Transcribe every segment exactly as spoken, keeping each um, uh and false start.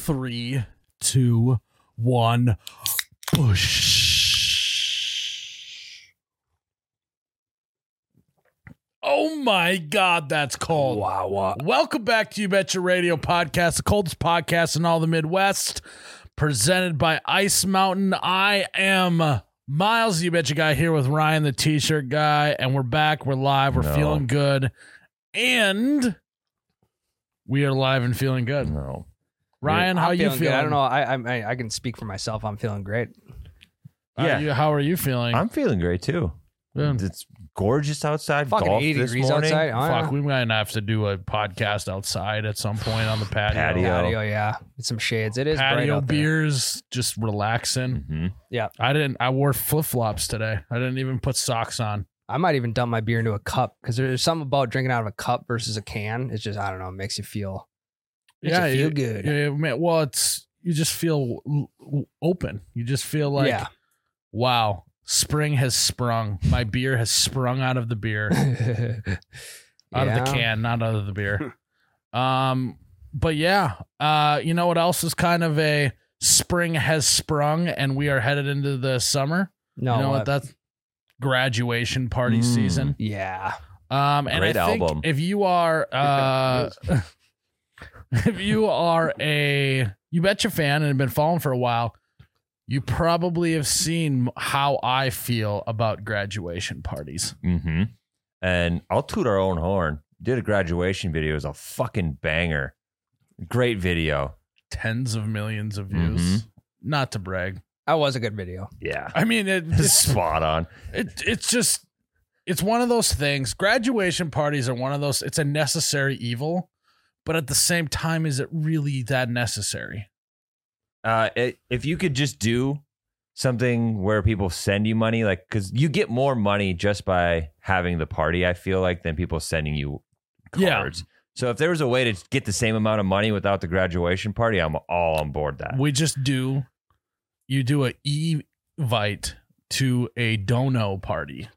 Three, two, one. Push. Oh my God, that's cold. Wow, wow. Welcome back to You Betcha Radio Podcast, the coldest podcast in all the Midwest, presented by Ice Mountain. I am Miles, the You Betcha guy, here with Ryan, the t-shirt guy, and we're back. We're live. We're No. feeling good. And we are live and feeling good. No. Ryan, I'm how you feeling feeling? good. I don't know. I, I I can speak for myself. I'm feeling great. How Yeah. are you- how are you feeling? I'm feeling great too. Good. It's gorgeous outside. Fucking Golf eighty this degrees morning. outside. Oh, Fuck, yeah. we might have to do a podcast outside at some point on the patio. Patio. Patio, yeah. With some shades. It is bright Patio out there. beers, just relaxing. Mhm. I didn't. I wore flip flops today. I didn't even put socks on. I might even dump my beer into a cup because there's something about drinking out of a cup versus a can. It's just, I don't know, it makes you feel, makes Yeah, you feel you- good. Yeah, man, well, it's you just feel l- l- open. You just feel like, Yeah. wow, spring has sprung. My beer has sprung out of the beer, out of the Yeah. can, not out of the beer. um, but yeah, uh, you know what else is kind of a spring has sprung, and we are headed into the summer. No, you know what uh, that's graduation party Mm. season. yeah. Um, and Great I think album. if you are, uh, if you are a You Betcha fan and have been following for a while, you probably have seen how I feel about graduation parties. Mm-hmm. And I'll toot our own horn. Did a graduation video. It was a fucking banger. Great video. Tens of millions of views. Not to brag. That was a good video. Yeah. I mean, it, it's, Spot on. it, it's just, it's one of those things. Graduation parties are one of those, it's a necessary evil, but at the same time, is it really that necessary? Uh, it, if you could just do something where people send you money, like, because you get more money just by having the party, I feel like, than people sending you Yeah. cards. So if there was a way to get the same amount of money without the graduation party, I'm all on board that. We just do, you do a e-vite to a dono party.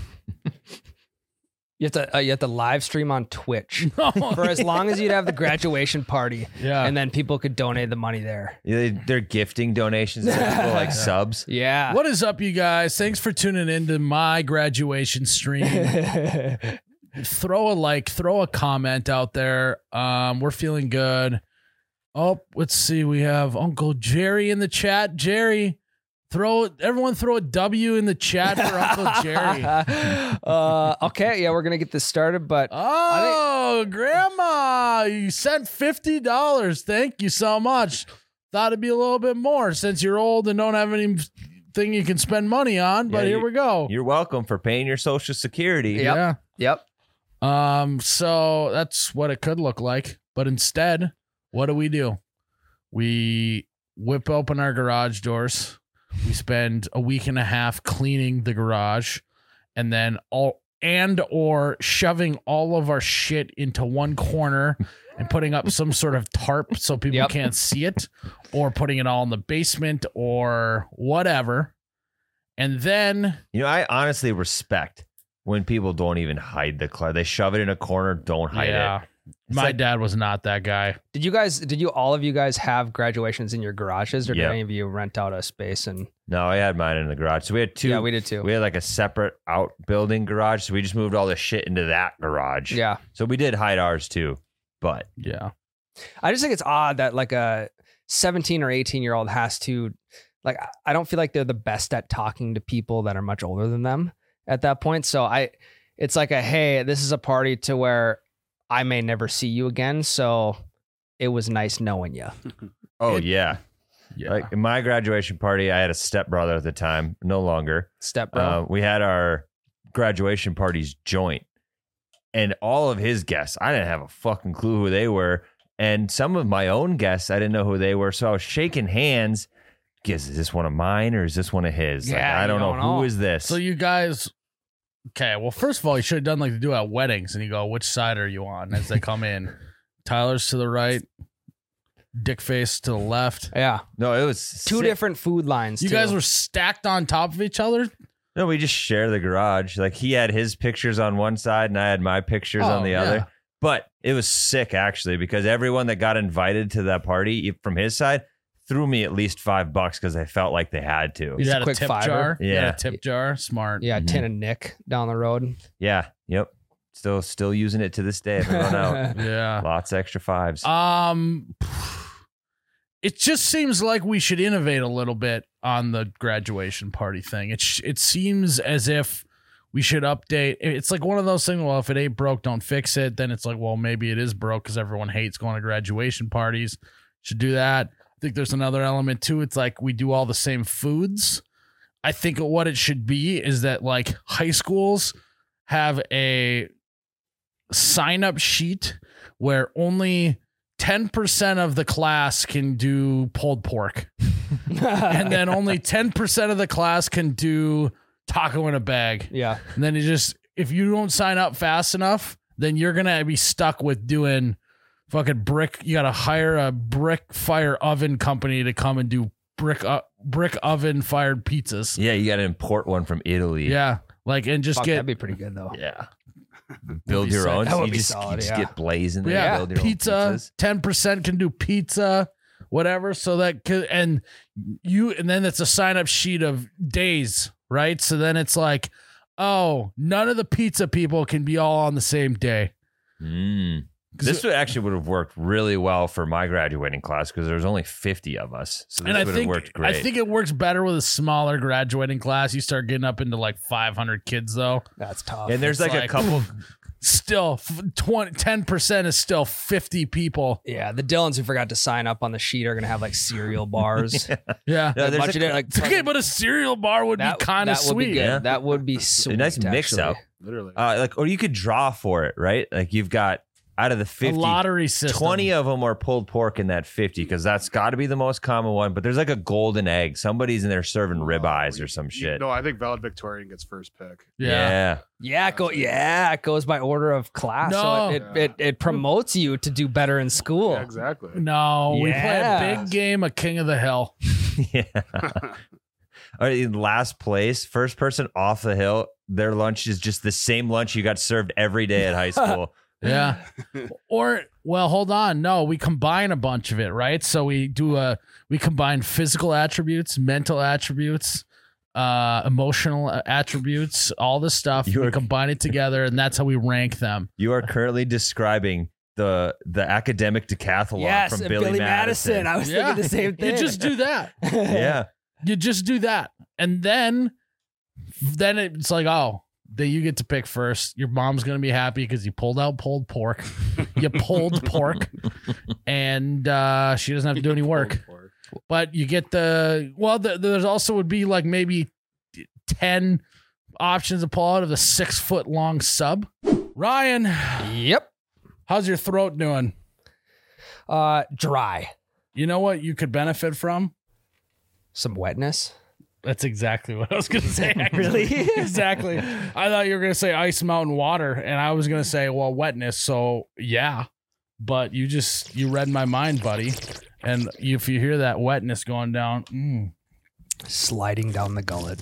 You have to uh, you have to live stream on Twitch Oh, for as long as you'd have the graduation party, yeah. and then people could donate the money there. Yeah, they- they're gifting donations to people like subs. Yeah. What is up, you guys? Thanks for tuning into my graduation stream. Throw a like, throw a comment out there. Um, we're feeling good. Oh, let's see. We have Uncle Jerry in the chat. Jerry, throw everyone throw a W in the chat for Uncle Jerry. uh, okay, yeah, we're gonna get this started, but Oh, Grandma, you sent fifty dollars. Thank you so much. Thought it'd be a little bit more since you're old and don't have anything you can spend money on, but Yeah, here you- we go. You're welcome for paying your Social Security. Yep. Yeah. yep. Um, so that's what it could look like. But instead, what do we do? We whip open our garage doors. We spend a week and a half cleaning the garage, and then all and or shoving all of our shit into one corner and putting up some sort of tarp so people Yep. can't see it, or putting it all in the basement or whatever. And then You know, I honestly respect when people don't even hide the clutter. They shove it in a corner, don't hide yeah, it. It's my like- dad was not that guy. Did you guys? Did you all of you guys have graduations in your garages, or did Yep. any of you rent out a space? And No, I had mine in the garage. So we had two. yeah, we did too. we had like a separate outbuilding garage. So we just moved all the shit into that garage. yeah, So we did hide ours too. But Yeah. I just think it's odd that like a seventeen or eighteen year old has to, like, I don't feel like they're the best at talking to people that are much older than them at that point. So I, it's like a, hey, this is a party to where I may never see you again. So it was nice knowing you. oh It- yeah. Yeah. Like in my graduation party, I had a stepbrother at the time, no longer. Step bro. Uh, we had our graduation parties joint, and all of his guests, I didn't have a fucking clue who they were. And some of my own guests, I didn't know who they were. So I was shaking hands. Guess, is this one of mine or is this one of his? Like, Yeah, I you don't know. don't Who know. is this? So you guys, okay. Well, first of all, you should have done like they do at weddings, and you go, "Which side are you on?" As they come in, Tyler's to the right, Dick Face to the left. yeah. no, it was Two sick. different food lines. You too. guys were stacked on top of each other. No, we just share the garage. Like he had his pictures on one side and I had my pictures Oh, on the yeah. other. But it was sick, actually, because everyone that got invited to that party from his side threw me at least five bucks because they felt like they had to. You a had a quick tip fiver. jar. You had Yeah. a tip jar. Smart. Yeah, Mhm. tin of Nick down the road. Yeah. Yep. Still, still using it to this day. If I run out. Yeah. Lots of extra fives. Um, it just seems like we should innovate a little bit on the graduation party thing. It sh- it seems as if we should update. It's like one of those things. Well, if it ain't broke, don't fix it. Then it's like, well, maybe it is broke because everyone hates going to graduation parties. Should do that. I think there's another element too. It's like we do all the same foods. I think what it should be is that like high schools have a sign up sheet where only ten percent of the class can do pulled pork. And then only ten percent of the class can do taco in a bag. Yeah. And then you just, if you don't sign up fast enough, then you're going to be stuck with doing fucking brick. You got to hire a brick fire oven company to come and do brick, uh, brick oven fired pizzas. Yeah, you got to import one from Italy. Yeah. Like, and just Fuck, get, that'd be pretty good though. Yeah. Build be your sick. own. That So would you be just, solid, you just yeah. get blazing there. yeah, Build your own pizza, pizzas. ten percent can do pizza, whatever. So that could, and you, and then it's a sign up sheet of days, right? So then it's like, oh, none of the pizza people can be all on the same day. Mm. 'Cause This it- would actually would have worked really well for my graduating class because there's only fifty of us. So this and I would have think worked great. I think it works better with a smaller graduating class. You start getting up into like five hundred kids though. That's tough. and there's it's like, like- a couple. Still, twenty, ten percent is still fifty people. yeah, the Dylans who forgot to sign up on the sheet are gonna have like cereal bars. Yeah. No, A there's bunch a- of it, like Okay, but a cereal bar would that, be kind of that would be sweet. good. Yeah. That would be sweet. a nice mix actually. up. Literally. Uh, like, or you could draw for it, right? Like you've got out of the A fifty, lottery system. twenty of them are pulled pork in that fifty because that's got to be the most common one. But there's like a golden egg. Somebody's in there serving ribeyes or some You- shit. No, I think Valedictorian gets first pick. Yeah. Yeah, it go. Yeah, it goes by order of class. No. So it, it, it it promotes you to do better in school. Yeah, exactly. No, we play a Yeah. big game of King of the Hill. Yeah. All right, in last place, first person off the hill, their lunch is just the same lunch you got served every day at high school. Yeah. Or, well, hold on. No, we combine a bunch of it, right? So we do a, we combine physical attributes, mental attributes, uh, emotional attributes, all this stuff. You we are- combine it together, and that's how we rank them. You are currently describing the the academic decathlon Yes, from and Billy, Billy Madison. Madison. I was Yeah. thinking the same thing. You just do that. Yeah. You just do that. And then, then it's like, oh, that you get to pick first. Your mom's going to be happy because you pulled out pulled pork. You pulled pork, and uh, she doesn't have to do any work. But you get the, well, the, there's also would be like maybe ten options to pull out of the six foot long sub. Ryan, Yep. how's your throat doing? Uh, dry. You know what you could benefit from? Some wetness. That's exactly what I was going to say. actually. Really? Exactly. I thought you were going to say Ice Mountain water, and I was going to say, well, wetness. So, yeah. But you just, you read my mind, buddy. And if you hear that wetness going down, mm, Sliding down the gullet.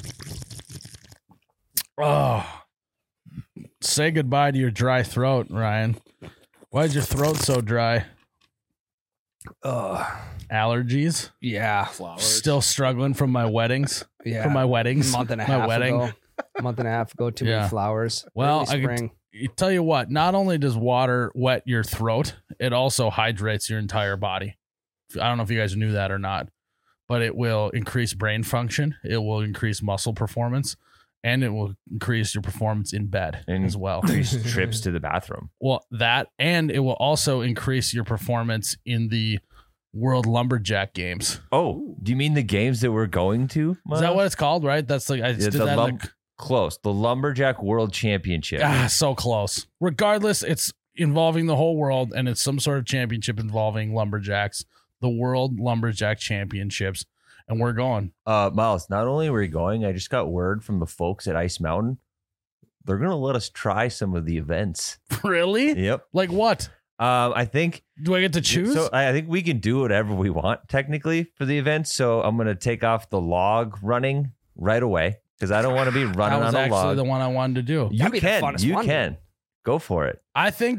oh, say goodbye to your dry throat, Ryan. Why is your throat so dry? Ugh. Allergies? Yeah. Flowers. Still struggling from my weddings? Yeah. From my weddings? A month and a my half wedding? ago. A month and a half ago. Too Yeah. many flowers. Well, Early I could- spring. You tell you what, not only does water wet your throat, it also hydrates your entire body. I don't know if you guys knew that or not, but it will increase brain function, it will increase muscle performance, and it will increase your performance in bed And as well. Increase trips to the bathroom. Well, that, and it will also increase your performance in the World Lumberjack Games. Oh, do you mean the games that we're going to? Is that what it's called, right? That's like, I Yeah, did the that lum- like, Close. The Lumberjack World Championship. ah, so close. Regardless, it's involving the whole world, and it's some sort of championship involving lumberjacks, the World Lumberjack Championships, and we're going. Uh, Miles, not only are we going, I just got word from the folks at Ice Mountain. They're going to let us try some of the events. Really? Yep. Like what? Um, I think Do I get to choose? So I I think we can do whatever we want technically for the event. So I'm going to take off the log running right away because I don't want to be that running was on a actually log. the one I wanted to do. You That'd be the can. funnest You one. can. Go for it. I think that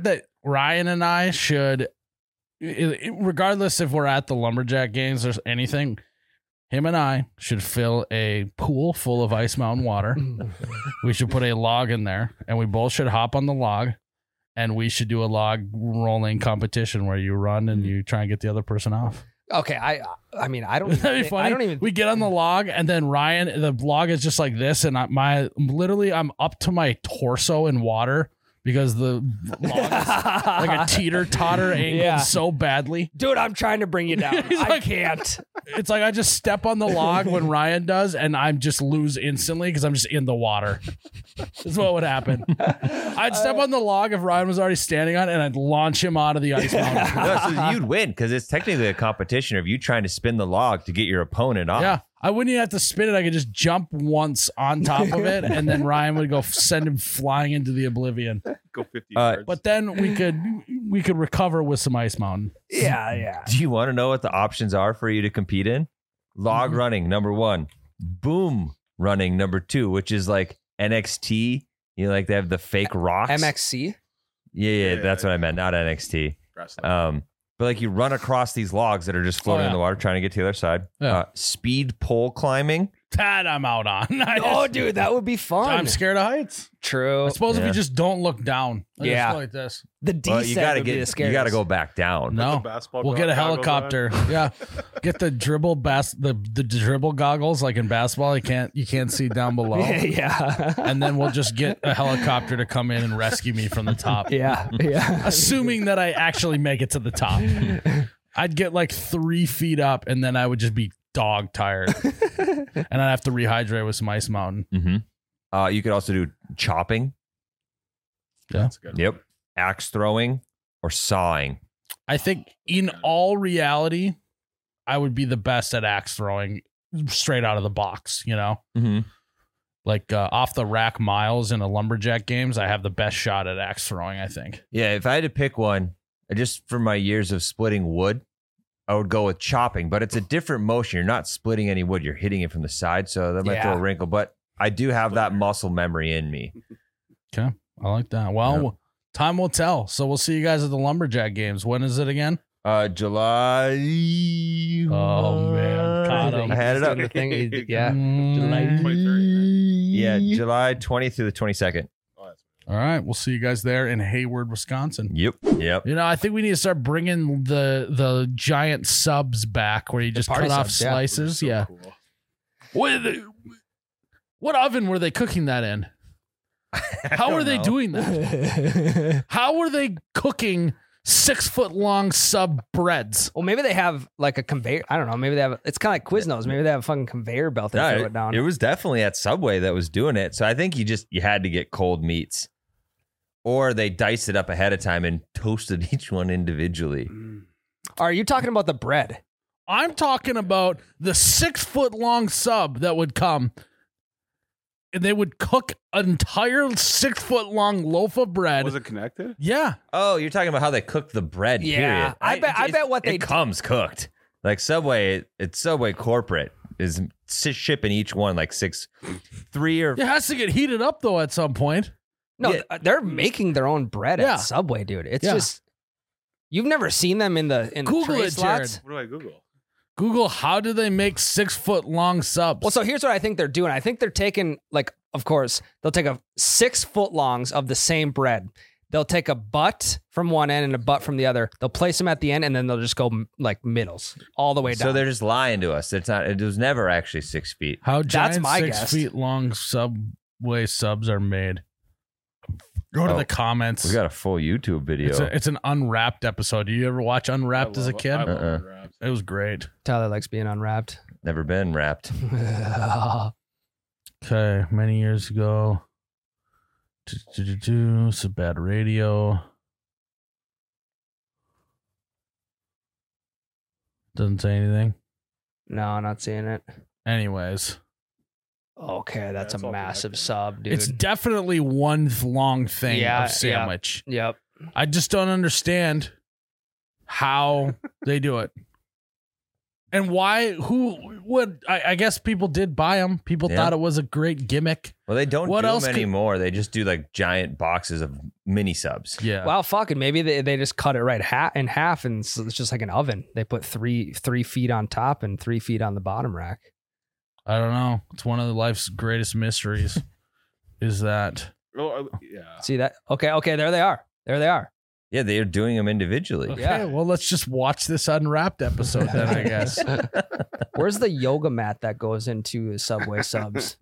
Ryan and I should, i- i- regardless if we're at the Lumberjack games or anything, him and I should fill a pool full of Ice Mountain water. We should put a log in there, and we both should hop on the log, and we should do a log rolling competition where you run and you try and get the other person off. Okay, I I mean I don't Wouldn't that be even, funny? I don't even We get on the log, and then Ryan, the log is just like this, and I, my literally I'm up to my torso in water because the log is like a teeter totter angled Yeah. so badly. Dude, I'm trying to bring you down. He's I like- can't. It's like I just step on the log when Ryan does, and I just lose instantly because I'm just in the water. That's what would happen. I'd step on the log if Ryan was already standing on it, and I'd launch him out of the ice mountain. No, so you'd win because it's technically a competition of you trying to spin the log to get your opponent off. Yeah, I wouldn't even have to spin it. I could just jump once on top of it, and then Ryan would go f- send him flying into the oblivion. Go fifty Uh, yards. But then we could we could recover with some ice mountain. Yeah, yeah. Do you want to know what the options are for you to compete in? Log Mhm. running, number one. Boom running, number two, which is like N X T. You know, like they have the fake rocks. M X C. Yeah, yeah, Yeah, that's yeah. what I meant, not N X T. Wrestling. Um, but like you run across these logs that are just floating Oh, yeah. in the water, trying to get to the other side. Yeah. Uh, speed pole climbing. That I'm out on. I Oh, just- dude, that would be fun. I'm scared of heights. True. I suppose if Yeah. you just don't look down. I Yeah. just go like this. The descent Well, you gotta would be the get, you scariest. gotta go back down. No. The basketball We'll get a goggles on. helicopter. Yeah. Get the dribble bas- the, the dribble goggles like in basketball. You can't you can't see down below. yeah. And then we'll just get a helicopter to come in and rescue me from the top. yeah. Yeah. Assuming that I actually make it to the top. I'd get like three feet up and then I would just be dog tired. And I'd have to rehydrate with some Ice Mountain. Mm-hmm. Uh, you could also do chopping. That's good. Yep. Axe throwing or sawing. I think in all reality, I would be the best at axe throwing straight out of the box, you know? Mm-hmm. Like uh, off the rack miles in a lumberjack games, I have the best shot at axe throwing, I think. Yeah, if I had to pick one, just from my years of splitting wood, I would go with chopping, but it's a different motion. You're not splitting any wood, you're hitting it from the side, so that might throw Yeah. a wrinkle, but I do have that muscle memory in me. Okay. I like that. Well, Yeah. time will tell. So we'll see you guys at the lumberjack games. When is it again? Uh, July. Oh, man. Caught him. I had it up. The thing, yeah. Mm. twenty-third, Yeah, July twentieth through the twenty-second. Oh, that's All right. We'll see you guys there in Hayward, Wisconsin. Yep. Yep. You know, I think we need to start bringing the the giant subs back where you just party cut off subs, yeah. slices. so Yeah. cool. What, what oven were they cooking that in? How don't are they know. doing that? How are they cooking six foot long sub breads? Well, maybe they have like a conveyor. I don't know. Maybe they have. It's kind of like Quiznos. Maybe they have a fucking conveyor belt that No, throw it, it down. it was definitely at Subway that was doing it. So I think you just you had to get cold meats, or they diced it up ahead of time and toasted each one individually. Mm. Are you talking about the bread? I'm talking about the six foot long sub that would come. And they would cook an entire six foot long loaf of bread. Was it connected? Yeah. Oh, you're talking about how they cook the bread. Yeah, period. I bet- I it- bet what they it d- comes cooked. Like Subway, it's Subway corporate is si- shipping each one like six, three or It has to get heated up though at some point. No, Yeah. th- they're making their own bread Yeah. at Subway, dude. It's Yeah. just you've never seen them in the in the Google tray it, slots. Jared. What do I Google? Google, how do they make six foot long subs? Well, so here's what I think they're doing. I think they're taking, like, of course, they'll take a six foot longs of the same bread. They'll take a butt from one end and a butt from the other. They'll place them at the end, and then they'll just go m- like middles all the way down. so they're just lying to us. It's not. It was never actually six feet. how giant my six guess. feet long Subway subs are made. Go to Oh, the comments. We got a full YouTube video. It's, a, it's an Unwrapped episode. Do you ever watch Unwrapped I as a love- kid? I love Uh-uh. wraps. It was great. Tyler likes being unwrapped. Never been wrapped. Okay, many years ago. Do-do-do-do, It's a bad radio. Doesn't say anything. No, not seeing it. Anyways, Okay, that's it's a all massive connected. sub, dude. it's definitely one th- long thing Yeah, yeah. of sandwich. Yep. I just don't understand how they do it. And why who what? I, I guess people did buy them. People Yeah. thought it was a great gimmick. Well, they don't What do else them could- anymore. They just do like giant boxes of mini subs. Yeah. Well, fucking maybe they, they just cut it right ha- in half, and so it's just like an oven. They put three three feet on top and three feet on the bottom rack. I don't know. It's one of the life's greatest mysteries. Is that Oh, uh, yeah. See that? Okay, okay, there they are. There they are. Yeah, they are doing them individually. okay? Yeah. Well, let's just watch this unwrapped episode then. I guess. Where's the yoga mat that goes into Subway subs?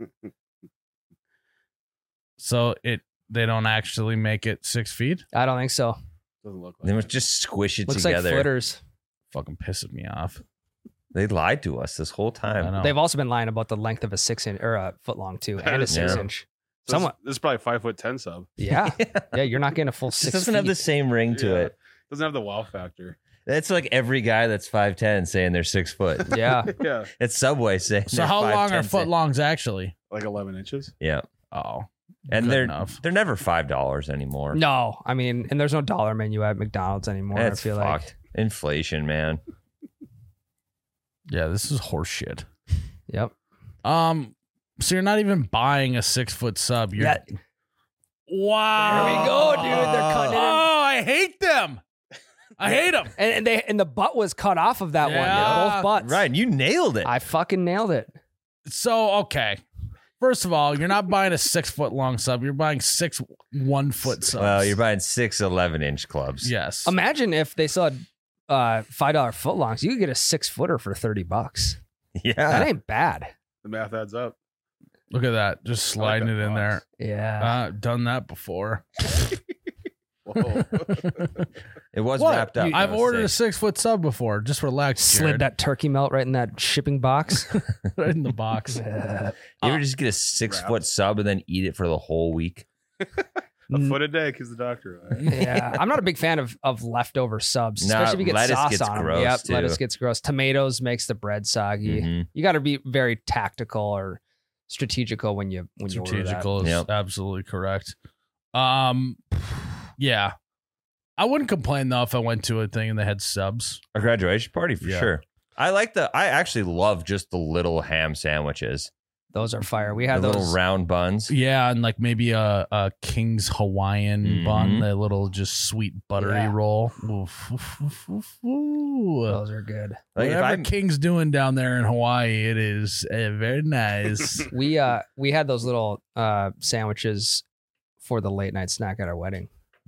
So it they don't actually make it six feet. I don't think so. Doesn't look like They it. must just squish it Looks together. like footers. Fucking pisses me off. They lied to us this whole I time. know. They've also been lying about the length of a six inch or a foot long too, and a six Yeah. inch. So Someone, this, this is probably five foot ten sub. yeah, yeah, you're not getting a full It six. doesn't feet. have the same ring to Yeah. it. Doesn't have the wow factor. That's like every guy that's five ten saying they're six foot. Yeah, Yeah, It's Subway saying. So they're how long are 5'10", foot saying- longs actually? like eleven inches. Yeah, Oh, and good they're enough. they're never five dollars anymore. no, I mean, and there's no dollar menu at McDonald's anymore. That's I feel fucked. like, Inflation, man. Yeah, this is horseshit. yep. Um, so you're not even buying a six foot sub. You're That- wow. There we go, dude. They're cutting it in. Oh, I hate them. I hate them. And, and they and the butt was cut off of that one. Yeah. Both butts. Right, you nailed it. I fucking nailed it. So okay. First of all, you're not buying a six foot long sub. You're buying six one foot subs. well, you're buying six eleven inch clubs. yes. Imagine if they saw uh, five dollar footlongs. You could get a six footer for thirty bucks. That Yeah. ain't bad. The math adds up. Look at that. Just sliding that it in there. box. Yeah. Uh, done that before. Whoa. It was What? wrapped up. You- I I've would ordered a say. six foot sub before. Just relax. Slid Jared. that turkey melt right in that shipping box. right in the box. You ever just get a six Wrap. foot sub and then eat it for the whole week? A foot a day keeps the doctor away. Yeah, I'm not a big fan of of leftover subs, Nah, especially if you get lettuce sauce gets on them. gross, Yep, too. lettuce gets gross. Tomatoes makes the bread soggy. Mhm. You got to be very tactical or strategical when you when you order that. Strategical is Yep. absolutely correct. Um, yeah, I wouldn't complain though if I went to a thing and they had subs. A graduation party for Yeah. sure. I like the. I actually love just the little ham sandwiches, Those are fire. We the had little those. round buns. Yeah, and like maybe a, a King's Hawaiian Mhm. bun, the little just sweet buttery Yeah. roll. Oof, oof, oof, oof, oof. Those are good. Like if Whatever I'm, King's doing down there in Hawaii, it is uh, very nice. We uh we had those little uh sandwiches for the late night snack at our wedding.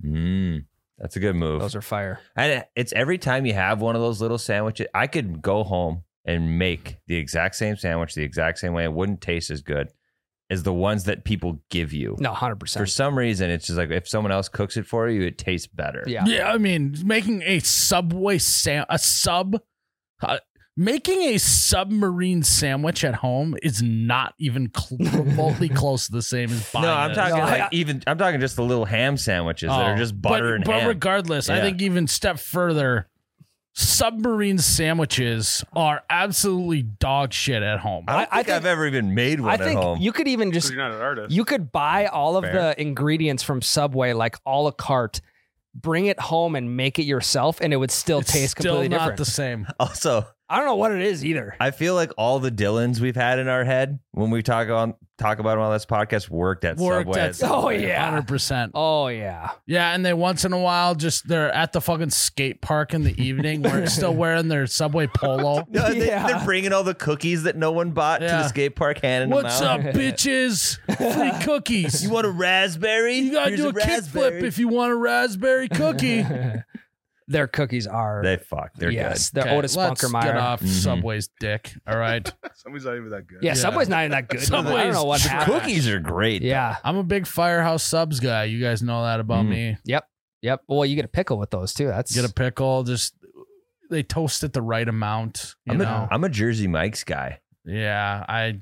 Mm, that's a good move. Those are fire. And it's every time you have one of those little sandwiches, I could go home and make the exact same sandwich the exact same way. It wouldn't taste as good as the ones that people give you. No, hundred For percent. some reason, it's just like if someone else cooks it for you, it tastes better. Yeah. Yeah, I mean, making a Subway sam a sub, uh, making a submarine sandwich at home is not even cl- remotely close to the same as buying. No, I'm it. talking No, like I- even. I'm talking just the little ham sandwiches that are Oh, just butter but, and but ham. regardless, I Yeah. think even step further, submarine sandwiches are absolutely dog shit at home. I don't I- I think, think- I've ever even made one I at think home. you could even Because just you're not an artist. you could buy all of Fair. the ingredients from Subway like a la carte, bring it home and make it yourself, and it would still It's taste still completely not different. the same. also, I don't know what it is either. I feel like all the Dylans we've had in our head when we talk on talk about them on this podcast worked at Worked Subway. at Oh, yeah. hundred percent. Oh yeah. Yeah, and they once in a while just they're at the fucking skate park in the evening where it's still wearing their Subway polo. No, they, Yeah. They're bringing all the cookies that no one bought to Yeah. the skate park, handing What's them up, out. bitches? Free cookies. You want a raspberry? You gotta Here's do a, kickflip raspberry. if you want a raspberry cookie. Their cookies are They fuck. They're yes, good. they're Okay, Otis let's get Spunkermeyer. off Mhm. Subway's dick. All right. Somebody's not even that good. Yeah, Yeah. Subway's not even that good. I don't Subway's know what trash. happened. Cookies are great. though. Yeah. I'm a big Firehouse Subs guy. You guys know that about Mm. me. Yep. Yep. Well, you get a pickle with those too. That's Get a pickle. Just they toast it the right amount. You I'm know. a, I'm a Jersey Mike's guy. yeah, I.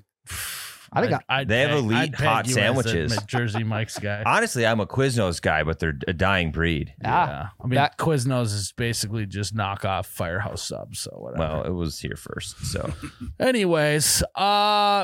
I think I'd- I'd They have peg- elite I'd peg hot you as a sandwiches. Jersey Mike's guy. Honestly, I'm a Quiznos guy, but they're a dying breed. Ah, yeah, I mean that- Quiznos is basically just knockoff Firehouse Subs. So whatever. Well, it was here first, so Anyways, uh,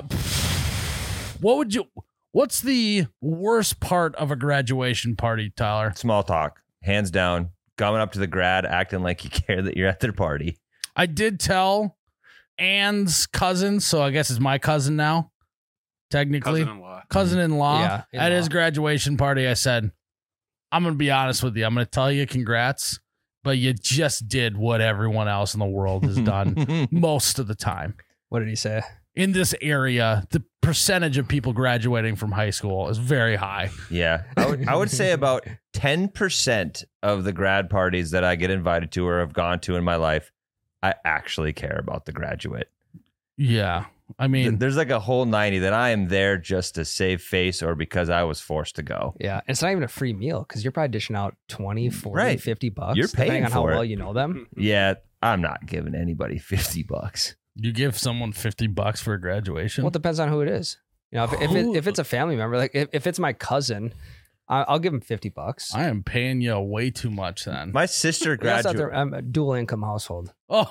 what would you? What's the worst part of a graduation party, Tyler? small talk, hands down. Coming up to the grad, acting like you care that you're at their party. I did tell Ann's cousin, so I guess it's my cousin now, technically. Cousin-in-law. Cousin-in-law. Yeah, At in-law. his graduation party, I said, I'm going to be honest with you. I'm going to tell you congrats, but you just did what everyone else in the world has done most of the time. What did he say? In this area, the percentage of people graduating from high school is very high. Yeah. I would, I would say about ten percent of the grad parties that I get invited to or have gone to in my life, I actually care about the graduate. Yeah. I mean, There's like a whole ninety that I am there just to save face or because I was forced to go. Yeah. And it's not even a free meal because you're probably dishing out twenty, forty, Right. fifty bucks. You're paying depending on how for it. well you know them. Yeah, I'm not giving anybody fifty bucks. you give someone fifty bucks for a graduation. Well, it depends on who it is. You know, if, if, it, if it's a family member, like if, if it's my cousin, I- I'll give him fifty bucks. I am paying you way too much then. My sister That's not graduated. their, I'm a dual income household. Oh,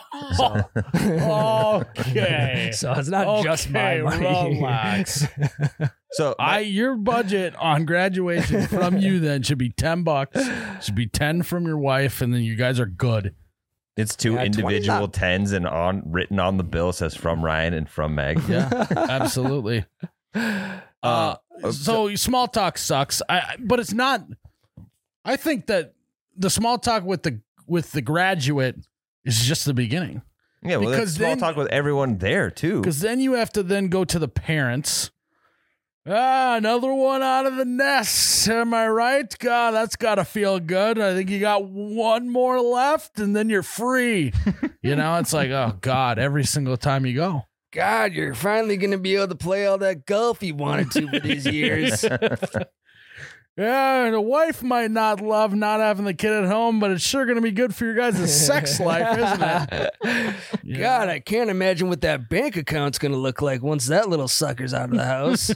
So, okay. so it's not just my Okay, money. relax. So I your budget on graduation from you then should be ten bucks. Should be ten from your wife, and then you guys are good. it's two Yeah, individual twenty tens, and on written on the bill says from Ryan and from Meg. Yeah, absolutely. Uh, so small talk sucks. I, I- but it's not. I think that the small talk with the with the graduate is just the beginning, Yeah, well, Because that's small then- talk with everyone there too. because then you have to then go to the parents. Ah, another one out of the nest. Am I right? God, that's got to feel good. I think you got one more left, and then you're free. You know, it's like, oh God, every single time you go. God, you're finally going to be able to play all that golf you wanted to for these years. Yeah, the wife might not love not having the kid at home, but it's sure going to be good for your guys' sex life, isn't it? Yeah. God, I can't imagine what that bank account's going to look like once that little sucker's out of the house.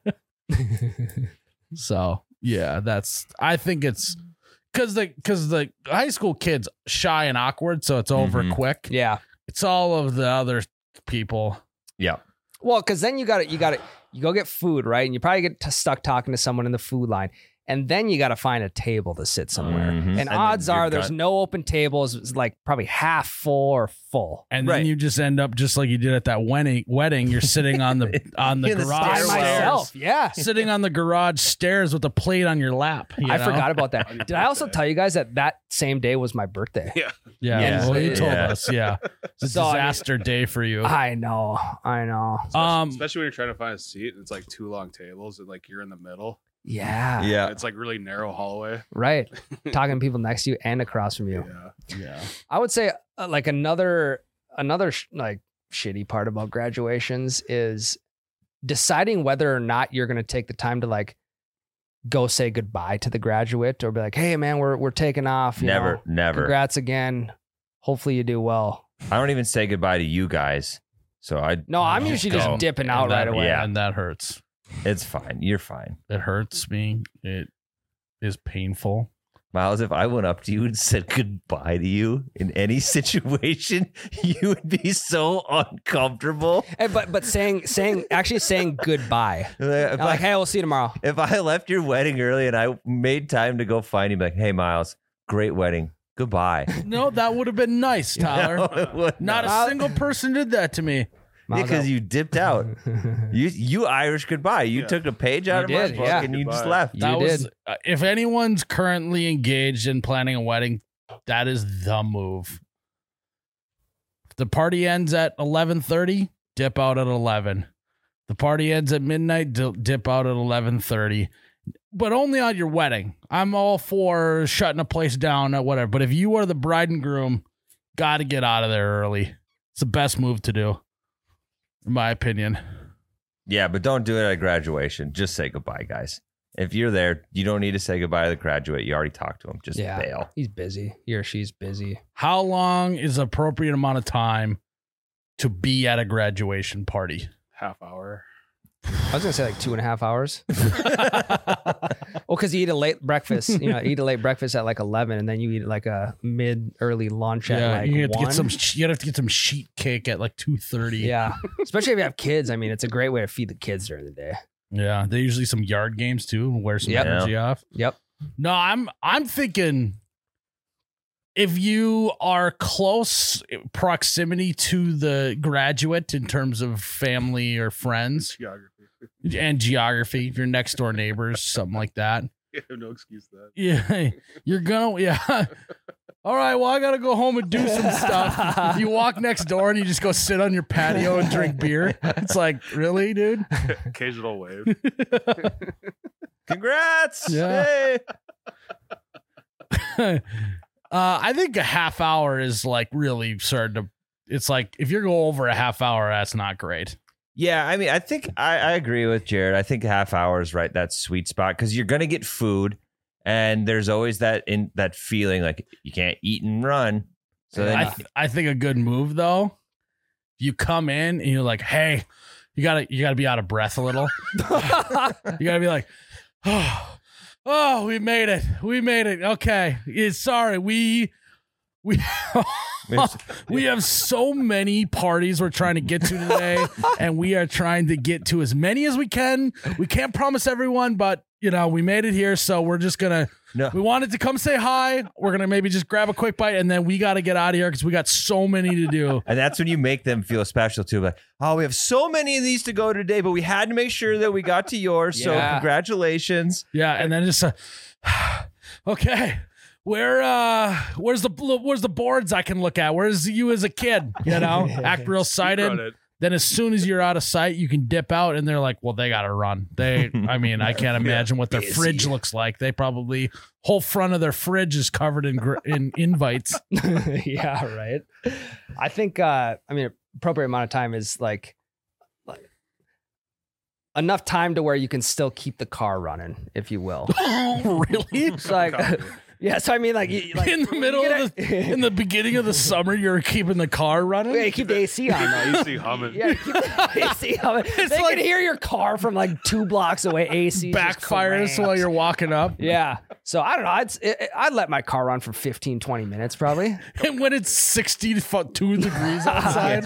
So yeah, that's. I think it's because the because the high school kid's shy and awkward, so it's over Mhm. quick. Yeah. It's all of the other people. Yeah. Well, because then you got to, you got to, you go get food, right? And you probably get t- stuck talking to someone in the food line. And then you got to find a table to sit somewhere. Mhm. And, And then odds you're are there's done. no open tables. It's like probably half full or full. And Right. then you just end up just like you did at that wedding. Wedding, you're sitting on the on the In the garage By stairwell. stairs, myself. Yeah. sitting on the garage stairs with a plate on your lap. you I know? forgot about that. On your Did I also birthday. tell you guys that that same day was my birthday? Yeah. Yeah, Yeah. well, you told Yeah. us. Yeah, it's a So, I mean- disaster day for you. I know. I know. Um, Especially when you're trying to find a seat and it's like two long tables and like you're in the middle. Yeah. Yeah. It's like really narrow hallway. Right. Talking to people next to you and across from you. Yeah. yeah, I would say uh, like another another sh- like shitty part about graduations is deciding whether or not you're going to take the time to like go say goodbye to the graduate or be like, "Hey man, we're we're taking off, you Never, know, never. congrats again. Hopefully you do well." I don't even say goodbye to you guys. So I No, I'm Oh, usually go. just dipping out And that- right away. Yeah. and that hurts. It's fine. You're fine. It hurts me. It is painful. Miles, if I went up to you and said goodbye to you in any situation, you would be so uncomfortable. And, but but saying saying actually saying goodbye. If Not like, I, "Hey, we'll see you tomorrow." if I left your wedding early and I made time to go find you, like, hey, Miles, great wedding. Goodbye. No, that would have been nice, Tyler. No, it would Not not. a single person did that to me. because you dipped out. You you Irish goodbye. You Yeah. took a page out You of my did, book yeah. and you just Goodbye. left. You That was did. uh, if anyone's currently engaged in planning a wedding, that is the move. If the party ends at eleven thirty, dip out at eleven. The party ends at midnight, di- dip out at eleven thirty. But only on your wedding. I'm all for shutting a place down or whatever. But if you are the bride and groom, got to get out of there early. It's the best move to do, in my opinion. Yeah, but don't do it at graduation. Just say goodbye, guys. If you're there, you don't need to say goodbye to the graduate. You already talked to him. Just Yeah. bail. He's busy. He or she's busy. How long is appropriate amount of time to be at a graduation party? Half hour. I was gonna say like two and a half hours. Well, because you eat a late breakfast, you know, eat a late breakfast at like eleven, and then you eat like a mid early lunch at Yeah, like you have to one. get some. You have to get some sheet cake at like two thirty. Yeah, especially if you have kids. I mean, it's a great way to feed the kids during the day. yeah. They usually some yard games too. Wear some Yep. energy off. Yep. No, I'm I'm thinking if you are close proximity to the graduate in terms of family or friends Geography. and geography, if you're next door neighbors, something like that. You have no excuse to that. Yeah, you're gonna, yeah. All right, well, I got to go home and do some stuff. If you walk next door and you just go sit on your patio and drink beer, it's like, really, dude? Occasional wave. Congrats. Yeah. Hey. uh, I think a half hour is like really starting to, it's like, if you're going over a half hour, that's not great. Yeah, I mean, I think I, I agree with Jared. I think a half hour is right, that sweet spot, because you're going to get food, and there's always that in that feeling like you can't eat and run. So then I, you- th- I think a good move though, you come in and you're like, hey, you gotta you gotta be out of breath a little. You gotta be like, oh, oh, we made it, we made it. Okay, it's sorry, we we. We have so many parties we're trying to get to today, and we are trying to get to as many as we can. We can't promise everyone, but you know, we made it here, so we're just gonna. No. We wanted to come say hi. We're gonna maybe just grab a quick bite, and then we got to get out of here because we got so many to do. And that's when you make them feel special too. Like, oh, we have so many of these to go today, but we had to make sure that we got to yours. So Yeah. congratulations. Yeah, and then just uh, okay. Where uh where's the where's the boards I can look at? Where's you as a kid? You know, act real Run sighted. it. Then as soon as you're out of sight, you can dip out, and they're like, well, they got to run. They, I mean, I can't imagine what their fridge looks like. They probably whole front of their fridge is covered in gr- in invites. Yeah, right. I think uh I mean appropriate amount of time is like like enough time to where you can still keep the car running, if you will. Oh, really? It's like yeah, so I mean like, you, like In the middle you of the in the beginning of the summer, you're keeping the car running. yeah, you keep the A C on though. A C humming. Yeah, keep the A C on. They like- can hear your car from like two blocks away. A C just Backfires while cranks. you're walking up. Yeah. So I don't know. I'd it, I'd let my car run for fifteen, twenty minutes probably. And when it's sixty-two degrees outside,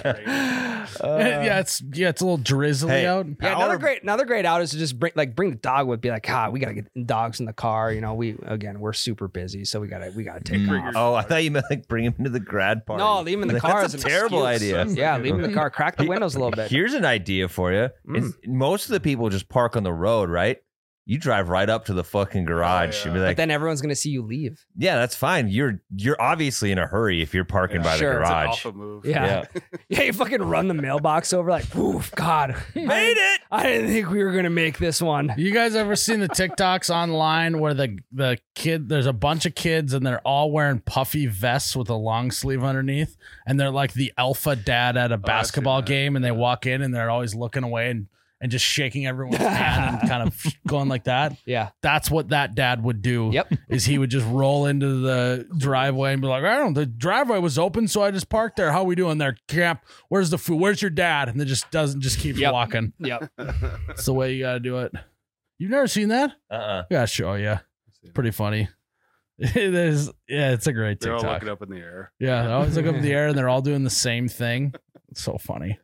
yeah, it's yeah, it's a little drizzly Hey, out. Yeah, another great another great out is to just bring like bring the dog with. Be like, ah, we gotta get dogs in the car. You know, we again we're super busy, so we gotta we gotta take Bring off. your- Oh, I thought you meant like bring him into the grad party. No, leave him in the Like, car. That's as a an terrible excuse. idea. Yeah, leave him in the car. Crack the windows a little bit. Here's an idea for you. Is most of the people just park on the road, right? You drive right up to the fucking garage yeah. and be But like, then everyone's gonna see you leave. yeah, that's fine. You're you're obviously in a hurry if you're parking Yeah, by sure. the It's an garage. alpha move. Yeah. yeah, You fucking run the mailbox over like, oof, God, Made it. I didn't think we were gonna make this one. You guys ever seen the TikToks online where the the kid there's a bunch of kids and they're all wearing puffy vests with a long sleeve underneath, and they're like the alpha dad at a basketball that. game, and they walk in and they're always looking away and and just shaking everyone's hand and kind of going like that. Yeah. That's what that dad would do. Yep. Is he would just roll into the driveway and be like, I don't know, the driveway was open, so I just parked there. How we doing there? Camp. Where's the food? Where's your dad? And it just doesn't just keeps Yep. walking. Yep. That's the way you gotta do it. You've never seen that? Uh-uh. I gotta show you. Pretty funny. It is. Yeah, it's a great They're all TikTok. looking up in the air. Yeah, they always look up in the air and they're all doing the same thing. It's so funny.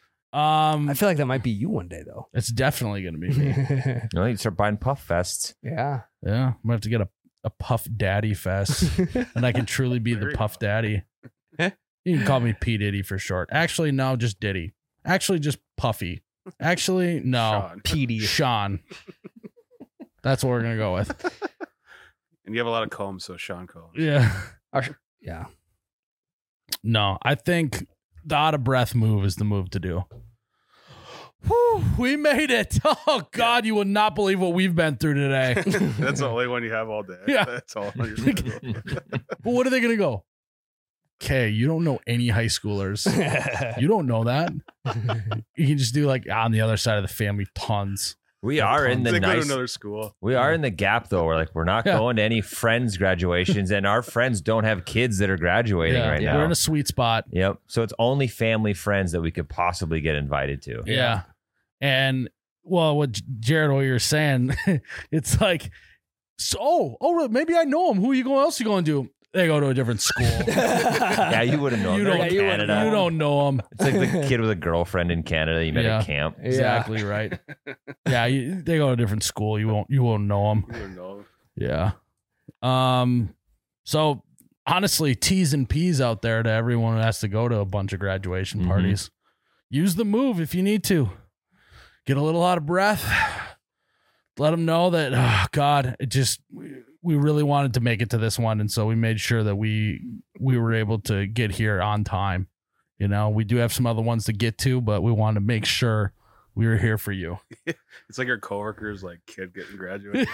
Um, I feel like that might be you one day though. it's definitely gonna be me. You know, you start buying puff vests. Yeah. Yeah, I'm gonna have to get a, a Puff Daddy fest, and I can truly be the Very Puff Daddy. You can call me P Diddy for short. Actually, no, just Diddy. Actually, just Puffy. Actually, no, Sean. P D. Sean. That's what we're gonna go with. And you have a lot of combs, so Sean Combs. Yeah. Yeah. No, I think the out of breath move is the move to do. Whew, we made it. Oh, God, you will not believe what we've been through today. That's the only one you have all day. Yeah. That's all. on your schedule. But what are they going to go? Okay, you don't know any high schoolers. You don't know that. You can just do like on the other side of the family, tons. We are in the They go to nice. another school. We are in the gap though. We're like we're not Yeah. going to any friends' graduations, and our friends don't have kids that are graduating Yeah, right we're now. in a sweet spot. Yep. So it's only family friends that we could possibly get invited to. Yeah. And well, what J- Jared, what you're saying, it's like, so, oh, oh, maybe I know him. Who you going? Else you going to do? They go to a different school. Yeah, you wouldn't know. You They're don't- in you wouldn't Canada. You don't know him. It's like the kid with a girlfriend in Canada you met Yeah. at camp. Exactly right. Yeah, you, they go to a different school. You won't. You won't know them. You don't know. Yeah. Um. So honestly, T's and P's out there to everyone who has to go to a bunch of graduation Mhm. parties. Use the move if you need to. Get a little out of breath. Let them know that, oh, God, it just, we really wanted to make it to this one. And so we made sure that we, we were able to get here on time. You know, we do have some other ones to get to, but we wanted to make sure we were here for you. It's like your coworker's like kid getting graduated.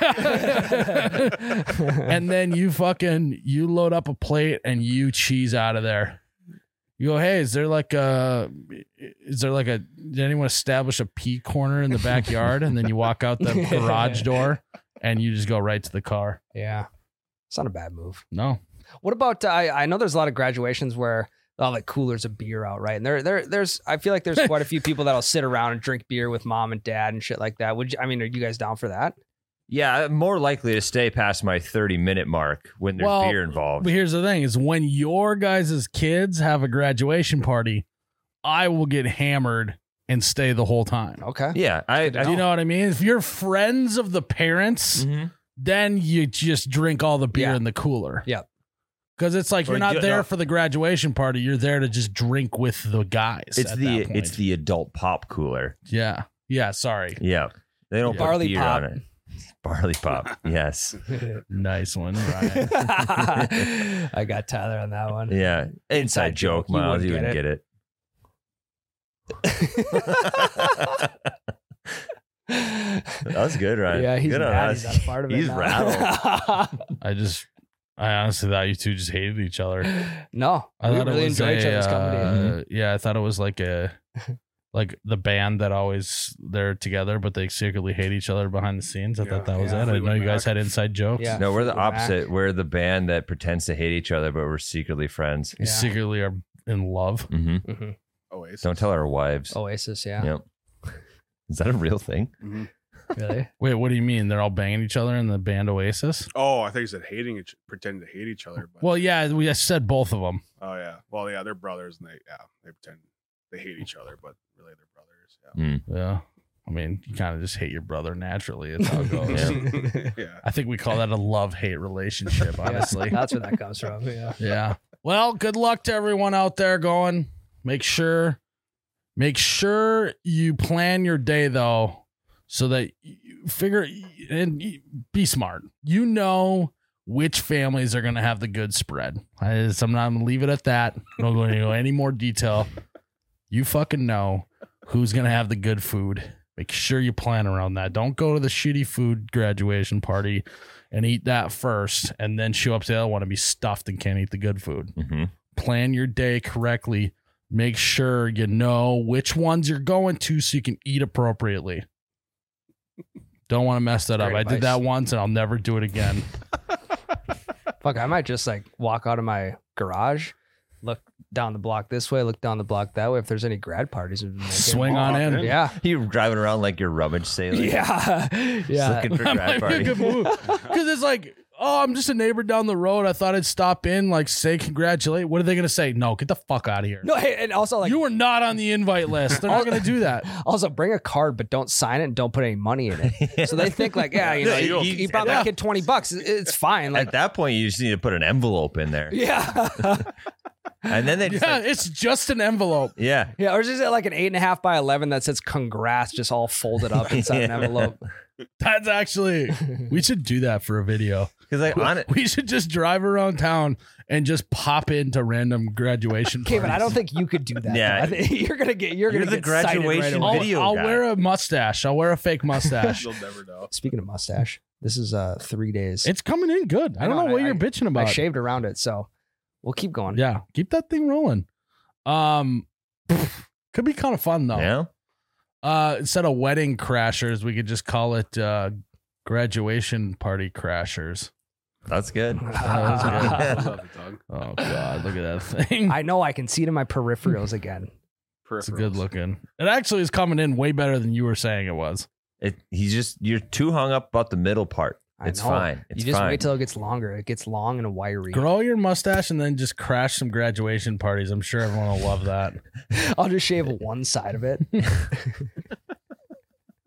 And then you fucking, you load up a plate and you cheese out of there. You go, hey, is there like a, is there like a, did anyone establish a pea corner in the backyard? And then you walk out the garage door and you just go right to the car. Yeah. It's not a bad move. No. What about, uh, I, I know there's a lot of graduations where all like coolers of beer out, right? And there, there, there's, I feel like there's quite a few people that'll sit around and drink beer with mom and dad and shit like that. Would you, I mean, are you guys down for that? Yeah, I'm more likely to stay past my thirty minute mark when there's Well, beer involved. But here's the thing is when your guys' kids have a graduation party, I will get hammered and stay the whole time. Okay. Yeah, I, I Do you know what I mean? If you're friends of the parents, Mhm. then you just drink all the beer Yeah. in the cooler. Yep. Because it's like Or you're not you- there no. for the graduation party. You're there to just drink with the guys. It's at the that point. it's the adult pop cooler. yeah yeah. Sorry, Yeah, they don't Yeah. put Barley beer pop. on it. Barley pop. Yes. nice one, Ryan. I got Tyler on that one. Yeah. Inside joke, joke. You Miles. wouldn't You wouldn't get get it. That was good, Ryan. Yeah, he's good on mad. us. He's not a part of it. He's now. rattled. I just I honestly thought you two just hated each other. No, I we thought really it was enjoy a, each other's company. uh, Yeah, I thought it was like a like the band that always they're together, but they secretly hate each other behind the scenes. I Yeah. thought that was Yeah. it. I didn't know you Fleetwood guys Mac. had inside jokes. Yeah. No, we're the Fleetwood Mac. opposite. We're the band that pretends to hate each other, but we're secretly friends. You Yeah. secretly are in love. hmm Mhm. Oasis. Don't tell our wives. Oasis, yeah. Yep. Is that a real thing? Mhm. Really? Wait, what do you mean? They're all banging each other in the band Oasis? Oh, I think you said hating each, pretending to hate each other. But, Well, yeah, we said both of them. oh yeah. Well, yeah, they're brothers, and they yeah they pretend they hate each other, but really they're brothers. Yeah. Mm. Yeah. I mean, you kind of just hate your brother naturally. That's how it goes. Yeah. yeah. I think we call that a love-hate relationship, honestly. Yeah, that's where that comes from. Yeah. Yeah. Well, good luck to everyone out there going. Make sure make sure you plan your day though so that you figure and you- be smart. You know which families are going to have the good spread. I, so I'm not going to leave it at that. I'm not going to go any more detail. You fucking know who's going to have the good food. Make sure you plan around that. Don't go to the shitty food graduation party and eat that first and then show up to the other one and be stuffed and can't eat the good food. hmm Plan your day correctly. Make sure you know which ones you're going to so you can eat appropriately. Don't want to mess that up. Great I did advice. that once and I'll never do it again. Fuck, I might just like walk out of my garage, look down the block this way, look down the block that way. If there's any grad parties, we've been making. Swing on Oh, in. man. Yeah. You're driving around like you're rummage sailing. Yeah. Just Yeah. looking for That grad might be a party. good move. Because it's like, oh, I'm just a neighbor down the road. I thought I'd stop in, like, say congratulate. What are they going to say? No, get the fuck out of here. No, hey, and also like you were not on the invite list. They're not going to do that. also bring a card, but don't sign it and don't put any money in it. So they think like, yeah, you know, Yeah, you, you- you brought yeah. my kid twenty bucks. It- It's fine. Like, At that point, you just need to put an envelope in there, yeah. and then they just Yeah, like, it's just an envelope. yeah. Yeah, or is it like an eight and a half by eleven that says "congrats" just all folded up inside an Yeah. envelope? That's actually, we should do that for a video. Because like on it, We should just drive around town and just pop into random graduation Okay, but I don't parties. think you could do that. Yeah. though. I think you're gonna get you're, You're gonna the get cited graduation right away. I'll, video I'll guy. wear a mustache. I'll wear a fake mustache. You'll never know. Speaking of mustache, this is uh three days. It's coming in good. I I don't know, know what I- you're bitching I about. shaved around it, so we'll keep going. Yeah, keep that thing rolling. Um, could be kind of fun though. yeah. Uh, instead of wedding crashers, we could just call it uh, graduation party crashers. That's good. That was Rolls good. off the tongue. Oh god, look at that thing. I know I can see it in my peripherals again. It's Peripherals. good looking. It actually is coming in way better than you were saying it was. It, he's just you're too hung up about the middle part. I It's know. fine. It's you just fine. wait till it gets longer. It gets long and wiry. Grow your mustache and then just crash some graduation parties. I'm sure everyone will love that. I'll just shave one side of it.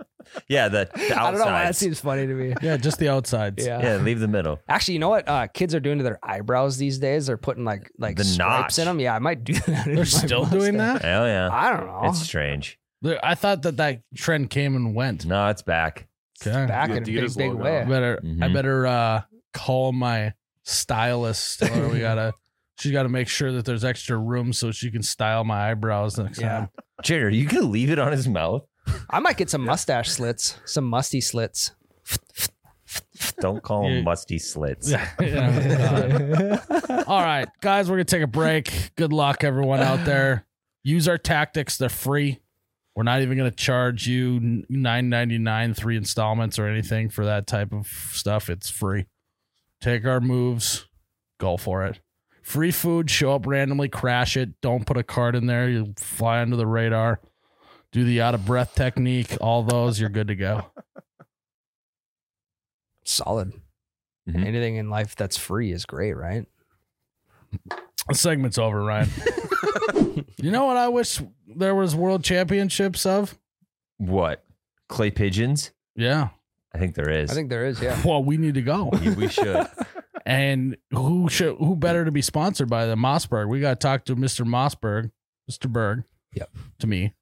Yeah, the, the I don't know why that outsides. seems funny to me. Yeah, just the outsides. Yeah. Yeah, leave the middle. Actually, you know what uh, kids are doing to their eyebrows these days? They're putting like like The stripes notch. in them. Yeah, I might do that. in They're my still doing mustache. that? Hell yeah. I don't know. It's strange. There- I thought that that trend came and went. No, it's back. Okay. Back The in a big, Adidas big logo. way. I better I Mhm. better uh call my stylist. Tell her we gotta she's gotta make sure that there's extra room so she can style my eyebrows next Yeah. time. Jared, are you going to leave it on his mouth? I might get some mustache slits, some musty slits. Don't call him Yeah. musty slits. Yeah. All right, guys, we're gonna take a break. Good luck, everyone out there. Use our tactics; they're free. We're not even gonna charge you nine ninety nine three installments or anything for that type of stuff. It's free. Take our moves, go for it. Free food. Show up randomly, crash it. Don't put a card in there. You fly under the radar. Do the out of breath technique. All those, you're good to go. Solid. Mhm. Anything in life that's free is great, right? The segment's over, Ryan. You know what I wish there was world championships of? What? Clay pigeons? Yeah. I think there is. I think there is, yeah. Well, we need to go. we should. And who should who better to be sponsored by than Mossberg? We got to talk to Mister Mossberg, Mister Berg. Yep. To me.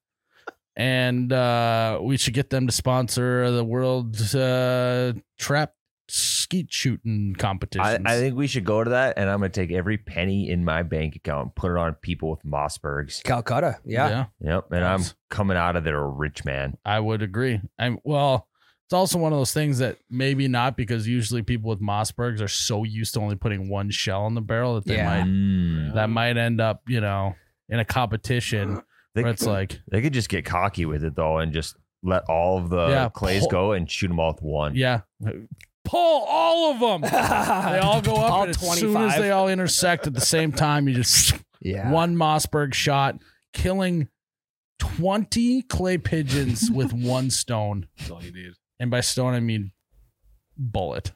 And uh, we should get them to sponsor the world uh, trap skeet shooting I, competitions. I think we should go to that, and I'm going to take every penny in my bank account and put it on people with Mossbergs. Calcutta, yeah. Yep. And I'm Nice. coming out of there a rich man. I would agree. I'm well. It's also one of those things that maybe not, because usually people with Mossbergs are so used to only putting one shell in the barrel that they Yeah. might Mm. that might end up, you know, in a competition They, where it's like, they could just get cocky with it, though, and just let all of the Yeah, clays pull- go and shoot them all with one. yeah, pull all of them. They all go up, All and as soon as twenty-five. they all intersect at the same time, you just Yeah. one Mossberg shot, killing twenty clay pigeons with one stone. That's all you need. And by stone, I mean bullet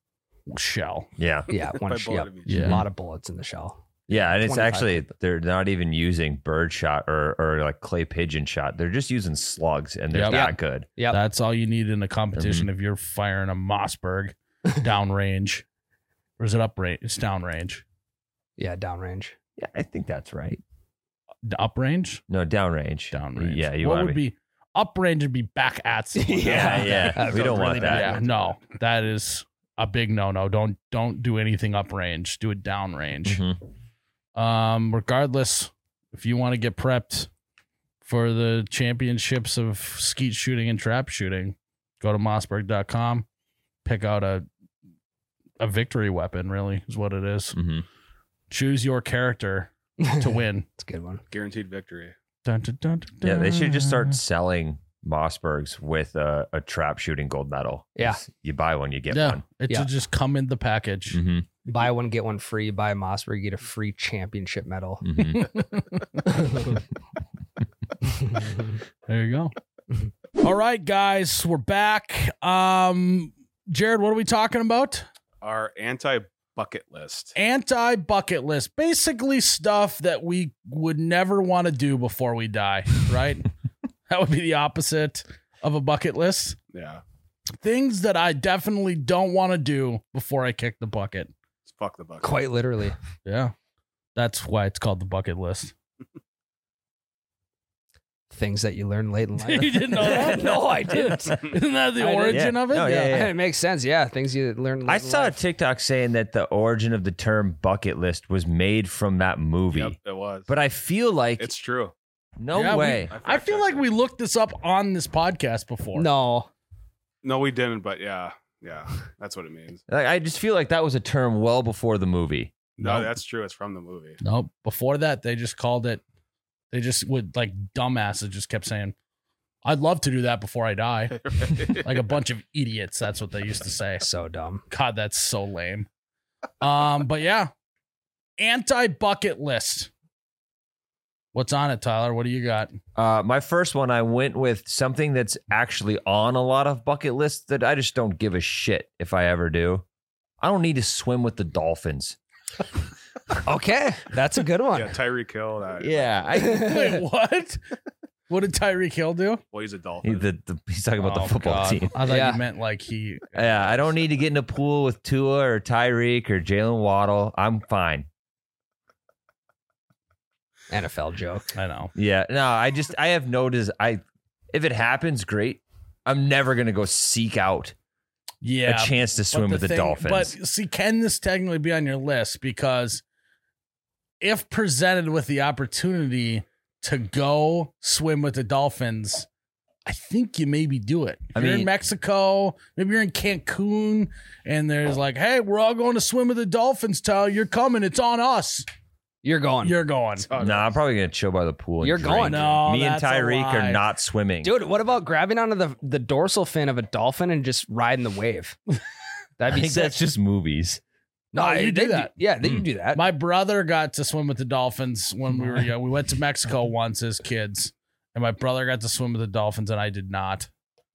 shell. Yeah. Yeah, one By sh- bullet, yep. I mean Yeah. A lot of bullets in the shell. Yeah, and it's twenty-five. actually, they're not even using bird shot or, or like clay pigeon shot. They're just using slugs, and they're Yep. that Yep. good. Yep. That's all you need in a competition if you're firing a Mossberg downrange. Or is it uprange? It's downrange. Yeah, downrange. Yeah, I think that's right. Uprange? No, downrange. Downrange. Yeah, you what want would to be. be uprange would be back at someone. Yeah, yeah. That we don't sounds want really that. Yeah, no, that is a big no no. Don't don't do anything uprange. Do it downrange. Mhm. Um, regardless, if you want to get prepped for the championships of skeet shooting and trap shooting, go to mossberg dot com. Pick out a a victory weapon. Really, is what it is. Mhm. Choose your character to win. It's a good one. Guaranteed victory. Dun, dun, dun, dun, Yeah, they should just dun. start selling Mossbergs with a, a trap shooting gold medal. Yeah. You buy one, you get Yeah, one. it Yeah. should just come in the package. Mm-hmm. Buy one, get one free. Buy a Mossberg, you get a free championship medal. Mm-hmm. There you go. All right, guys, we're back. Um, Jared, what are we talking about? Our anti bucket list. Anti bucket list, basically stuff that we would never want to do before we die, right? That would be the opposite of a bucket list. Yeah. Things that I definitely don't want to do before I kick the bucket. Fuck the bucket. Quite literally. Yeah. That's why it's called the bucket list. Things that you learn late in life. You didn't know that? No, I didn't. Isn't that the I did. origin Yeah. of it? No, yeah, yeah. It makes sense. Yeah, things you learn. Late I in saw a life. TikTok saying that the origin of the term bucket list was made from that movie. Yep, it was. But I feel like it's true. no Yeah, we- way. I feel like we looked this up on this podcast before. No. No, we didn't, but yeah. Yeah. That's what it means. Like, I just feel like that was a term well before the movie. No, Nope. that's true. It's from the movie. No, before that, they just called it, they just would, like, dumbasses just kept saying, I'd love to do that before I die. Like a bunch of idiots. That's what they used to say. So dumb. God, that's so lame. Um, but yeah, anti bucket list. What's on it, Tyler? What do you got? Uh, my first one, I went with something that's actually on a lot of bucket lists that I just don't give a shit if I ever do. I don't need to swim with the dolphins. Okay, that's a good one. Yeah, Tyreek Hill. That, Yeah, I, Wait, what? What did Tyreek Hill do? Well, he's a He, Dolphin. the, the, he's talking about Oh, the football God. team. I thought Yeah. you meant like he. Yeah, I don't need to get in a pool with Tua or Tyreek or Jalen Waddle. I'm fine. N F L joke. I know. Yeah, no, I just I have no des- I if it happens, great. I'm never gonna go seek out Yeah. a chance to but swim with the thing- Dolphins. But see, can this technically be on your list? Because if presented with the opportunity to go swim with the Dolphins, I think you maybe do it. If I you're in mean- Mexico, maybe you're in Cancun, and there's like, hey, we're all going to swim with the Dolphins, Tyler. You're coming. It's on us. You're going. You're going. Oh, no, I'm probably gonna chill by the pool. And You're drink. going. No, Me and that's a Tyreek lie. are not swimming. Dude, what about grabbing onto the, the dorsal fin of a dolphin and just riding the wave? I That'd be think sick. that's just movies. No, I- you they do that. Yeah, they Mm. you do that. My brother got to swim with the Dolphins when we were young. We went to Mexico once as kids, and my brother got to swim with the Dolphins, and I did not.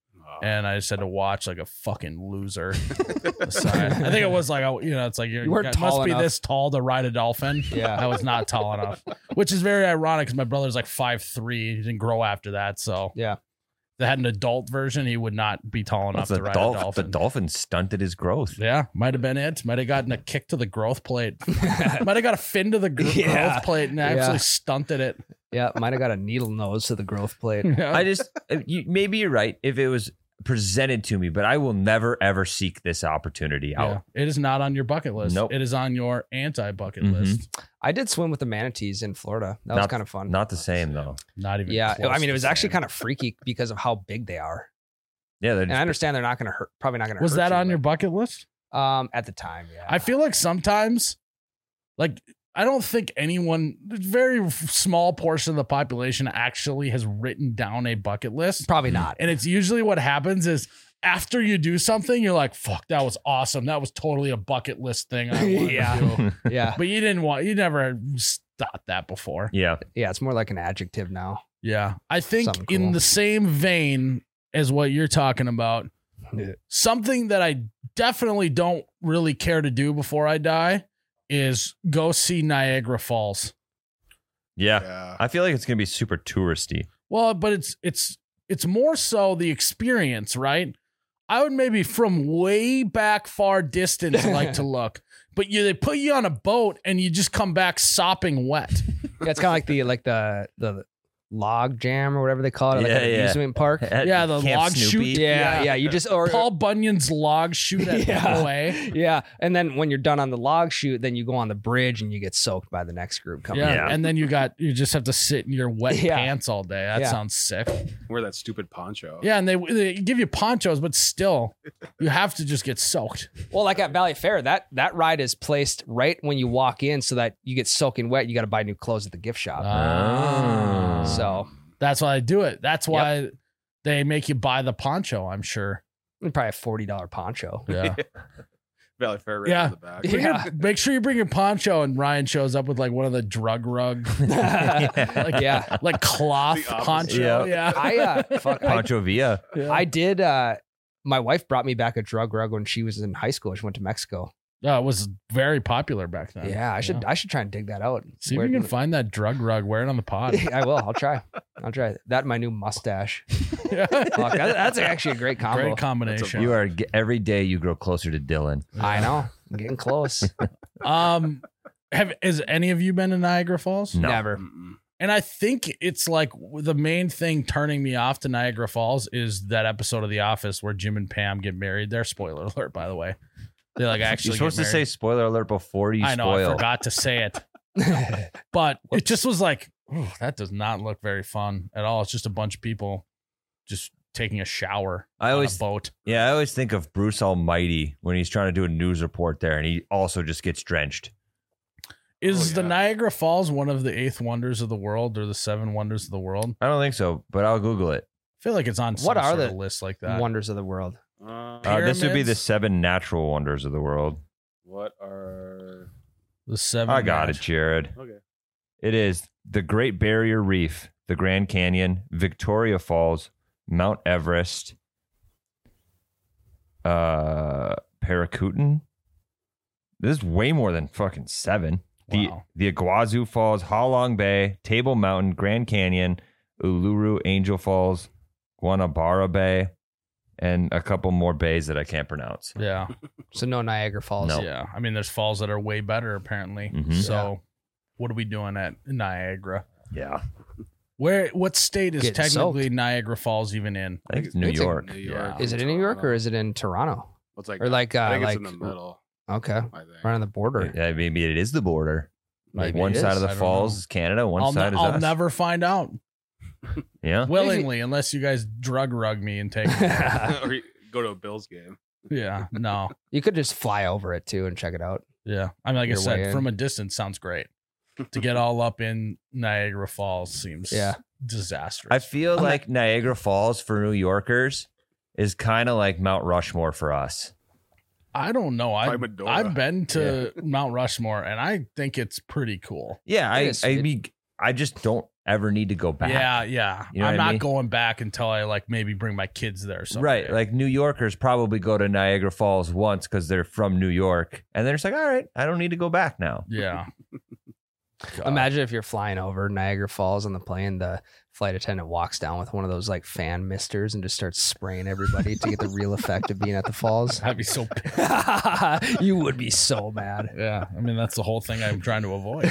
And I just had to watch like a fucking loser. aside. I think it was like, a, you know, it's like you're, You weren't you tall must be enough. this tall to ride a dolphin. Yeah. I was not tall enough, which is very ironic because my brother's like five three. He didn't grow after that, so Yeah. if they had an adult version, he would not be tall enough the, to ride Dolph- a the dolphin. Dolphin stunted his growth. Yeah, might have been it. Might have gotten a kick to the growth plate. Might have got a fin to the gr- Yeah. growth plate and Yeah. actually stunted it. Yeah, might have got a needle nose to the growth plate. Yeah. I just you, maybe you're right if it was presented to me, but I will never ever seek this opportunity out. Yeah. It is not on your bucket list. Nope. It is on your anti-bucket Mhm. list. I did swim with the manatees in Florida. That was Not- kind of fun. Not the same though. Not even. yeah, close I mean, to it was the actually same. kind of freaky because of how big they are. Yeah, they're And just, I understand they're not going to hurt. Probably not going to. Was hurt that you, on your bucket list? but, um at the time? Yeah, I feel like sometimes, like, I don't think anyone, a very small portion of the population actually has written down a bucket list. probably not. And it's usually what happens is after you do something, you're like, fuck, that was awesome. That was totally a bucket list thing. I wanted Yeah. to do. Yeah, But you didn't want, you never thought that before. yeah. yeah, it's more like an adjective now. Yeah. I think Something in cool. the same vein as what you're talking about, Yeah. something that I definitely don't really care to do before I die is go see Niagara Falls. Yeah. Yeah. I feel like it's gonna be super touristy. Well, but it's it's it's more so the experience, right? I would maybe from way back far distance like to look, but you they put you on a boat and you just come back sopping wet. Yeah, it's kind of like the like the the log jam or whatever they call it, like Yeah, at an yeah. amusement park. At Yeah, the Camp log Snoopy. chute. Yeah, Yeah. yeah, you just or Paul Bunyan's log chute at Yeah. Away. yeah, and then when you're done on the log chute, then you go on the bridge and you get soaked by the next group coming. Yeah. Yeah. And then you got you just have to sit in your wet Yeah. pants all day. That Yeah. sounds sick. Wear that stupid poncho. Yeah, and they they give you ponchos, but still you have to just get soaked. Well, like at Valley Fair, that that ride is placed right when you walk in, so that you get soaking wet. You got to buy new clothes at the gift shop. Ah. so That's why I do it. That's why they make you buy the poncho, I'm sure. probably a forty dollar poncho. Yeah. Valley Fair right Yeah. in the back. Yeah. Bring your- make sure you bring your poncho and Ryan shows up with like one of the drug rug, like, yeah, like cloth The opposite. poncho. Yeah. I uh, fuck, I, Pancho Villa. Yeah. I did. Uh, my wife brought me back a drug rug when she was in high school. She went to Mexico. Yeah, it was very popular back then. Yeah, I should. I should try and dig that out. See if Where- you can find that drug rug, wear it on the pod. I will. I'll try. I'll try that. And my new mustache. Yeah. Fuck, that- that's actually a great combo. Great combination. You are every day you grow closer to Dylan. I know. I'm getting close. Um, have has any of you been to Niagara Falls? No. Never. Mm-mm. And I think it's like the main thing turning me off to Niagara Falls is that episode of The Office where Jim and Pam get married. There, spoiler alert, by the way. They like actually. You're supposed get to say married. spoiler alert before you I know. spoil. I forgot to say it, but it just was like, "Ooh, that does not look very fun at all. It's just a bunch of people just taking a shower I on always a boat. Yeah, I always think of Bruce Almighty when he's trying to do a news report there, and he also just gets drenched. Is Oh, the yeah. Niagara Falls one of the eighth wonders of the world or the seven wonders of the world? I don't think so, but I'll Google it. I feel like it's on some What are sort the of list like that. Wonders of the world. Uh, Uh, this would be the Pyramids? seven natural wonders of the world. what are The seven. I got it, nat- Jared. okay? It is the Great Barrier Reef, the Grand Canyon, Victoria Falls, Mount Everest, uh, Paracutin. This is way more than fucking seven. The Wow. the Iguazu Falls, Halong Bay, Table Mountain, Grand Canyon, Uluru, Angel Falls, Guanabara Bay, and a couple more bays that I can't pronounce. Yeah. So no Niagara Falls. No. Yeah. I mean, there's falls that are way better, apparently. Mhm. So, Yeah. what are we doing at Niagara? Yeah. Where? What state is Getting technically soaked. Niagara Falls even in? I think it's New It's in York. New York. Yeah. Is it in New York or is it in Toronto? It's like Or like, uh, I think like it's in the middle. okay, I think. right on the border. Yeah, maybe it is the border. Like Maybe one it side is. of the I don't falls know. is Canada, one I'll, side ne- is I'll us. never find out Yeah. willingly unless you guys drug rug me and take. or you go to a Bills game. Yeah. No. You could just fly over it too and check it out. Yeah. I mean, like I Your way said, in. from a distance sounds great. To get all up in Niagara Falls seems Yeah. disastrous. I feel I'm like Niagara Falls for New Yorkers is kind of like Mount Rushmore for us. I don't know. I Probably Medora. I've been to Mount Rushmore and I think it's pretty cool. Yeah, It I is. I It- mean I just don't ever need to go back. Yeah, yeah. You know I'm what I not mean? going back until I like maybe bring my kids there. Someday. Right. Like New Yorkers probably go to Niagara Falls once because they're from New York. And they're just like, all right, I don't need to go back now. yeah. God. Imagine if you're flying over Niagara Falls on the plane, the flight attendant walks down with one of those like fan misters and just starts spraying everybody to get the real effect of being at the falls. I'd be so pissed. You would be so mad. Yeah. I mean, that's the whole thing I'm trying to avoid.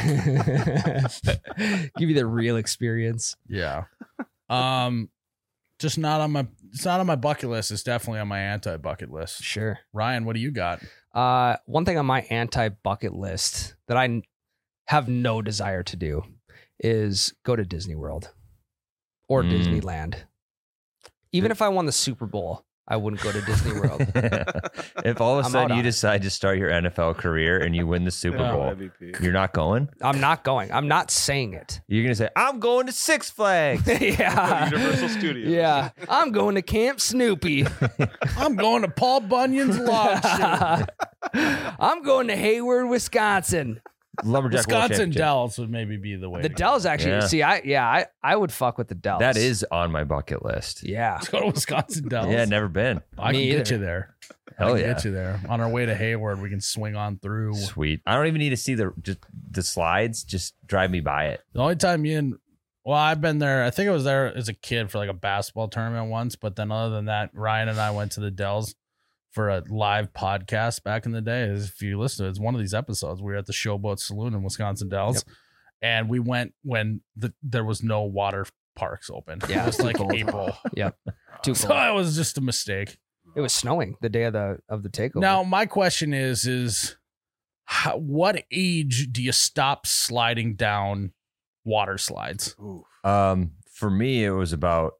Give you the real experience. Yeah. Um, just not on my. It's not on my bucket list. It's definitely on my anti bucket list. Sure. Ryan, what do you got? Uh, one thing on my anti bucket list that I n- have no desire to do is go to Disney World or Mm. Disneyland. Even if I won the Super Bowl, I wouldn't go to Disney World. If all of a I'm sudden out you on it. decide to start your N F L career and you win the Super Yeah. Bowl, M V P. you're not going? I'm not going. I'm not saying it. You're going to say, I'm going to Six Flags. yeah. Universal Studios. Yeah. I'm going to Camp Snoopy. I'm going to Paul Bunyan's log show. I'm going to Hayward, Wisconsin. Lumberjack World Wisconsin Championship. Dells would maybe be the way. The to go. Dells actually, Yeah. see, I, yeah, I, I would fuck with the Dells. That is on my bucket list. Yeah. Let's go to Wisconsin Dells. Yeah, never been. I Me can get either. you there. I Hell can yeah. get you there. On our way to Hayward, we can swing on through. Sweet. I don't even need to see the just the slides. Just drive me by it. The only time you and well, I've been there. I think I was there as a kid for like a basketball tournament once, but then other than that, Ryan and I went to the Dells for a live podcast back in the day. As if you listen to it, it's one of these episodes. We were at the Showboat Saloon in Wisconsin Dells, and we went when the there was no water parks open. Yeah, it was too like cold. April. Yep. Too So cold. it was just a mistake. It was snowing the day of the of the takeover. Now, my question is: is how, what age do you stop sliding down water slides? Ooh. Um, for me, it was about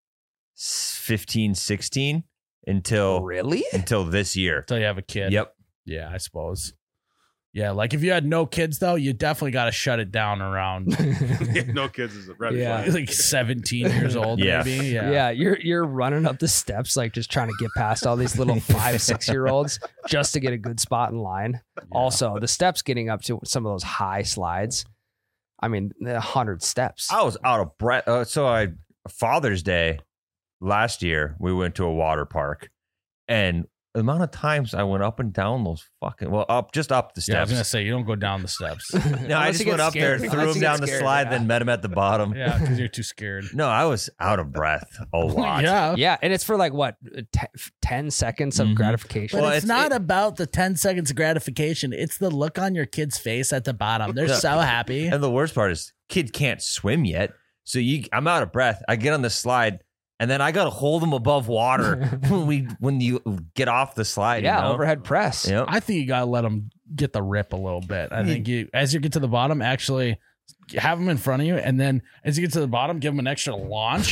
fifteen, sixteen until really? until this year. Until you have a kid. Yep. Yeah, I suppose. Yeah, like if you had no kids though, you definitely got to shut it down around Yeah, no kids is a red Yeah. flag. like seventeen years old. Yeah. Maybe. Yeah. Yeah. you're you're running up the steps like just trying to get past all these little five, six year olds just to get a good spot in line. Also, the steps getting up to some of those high slides. I mean, a hundred steps. I was out of breath. Uh, so I Father's Day last year, we went to a water park, and the amount of times I went up and down those fucking well up just up the Yeah, I was steps. gonna say you don't go down the steps. no, I Unless just you went get up there, scared. threw Unless him you get down the scared, slide, yeah. then met him at the bottom. Yeah, because you're too scared. No, I was out of breath a lot. Yeah. Yeah, and it's for like what te- ten seconds of Mhm. gratification. But Well, it's, it's- not it- about the ten seconds of gratification. It's the look on your kid's face at the bottom. They're Yeah. so happy. And the worst part is, kid can't swim yet, so you, I'm out of breath. I get on the slide, and then I got to hold him above water when we when you get off the slide. yeah, you know? overhead press. Yep. I think you gotta let them get the rip a little bit. I think you, as you get to the bottom, actually have them in front of you, and then as you get to the bottom, give them an extra launch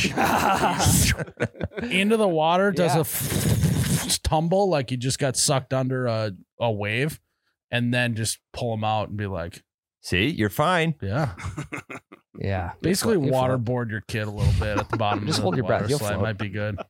into the water. Does Yeah. a f- tumble like you just got sucked under a, a wave, and then just pull them out and be like, See, you're fine. yeah. Yeah, Basically, You float. waterboard your kid a little bit at the bottom. Just of hold the your breath. water You'll slide float. might be good.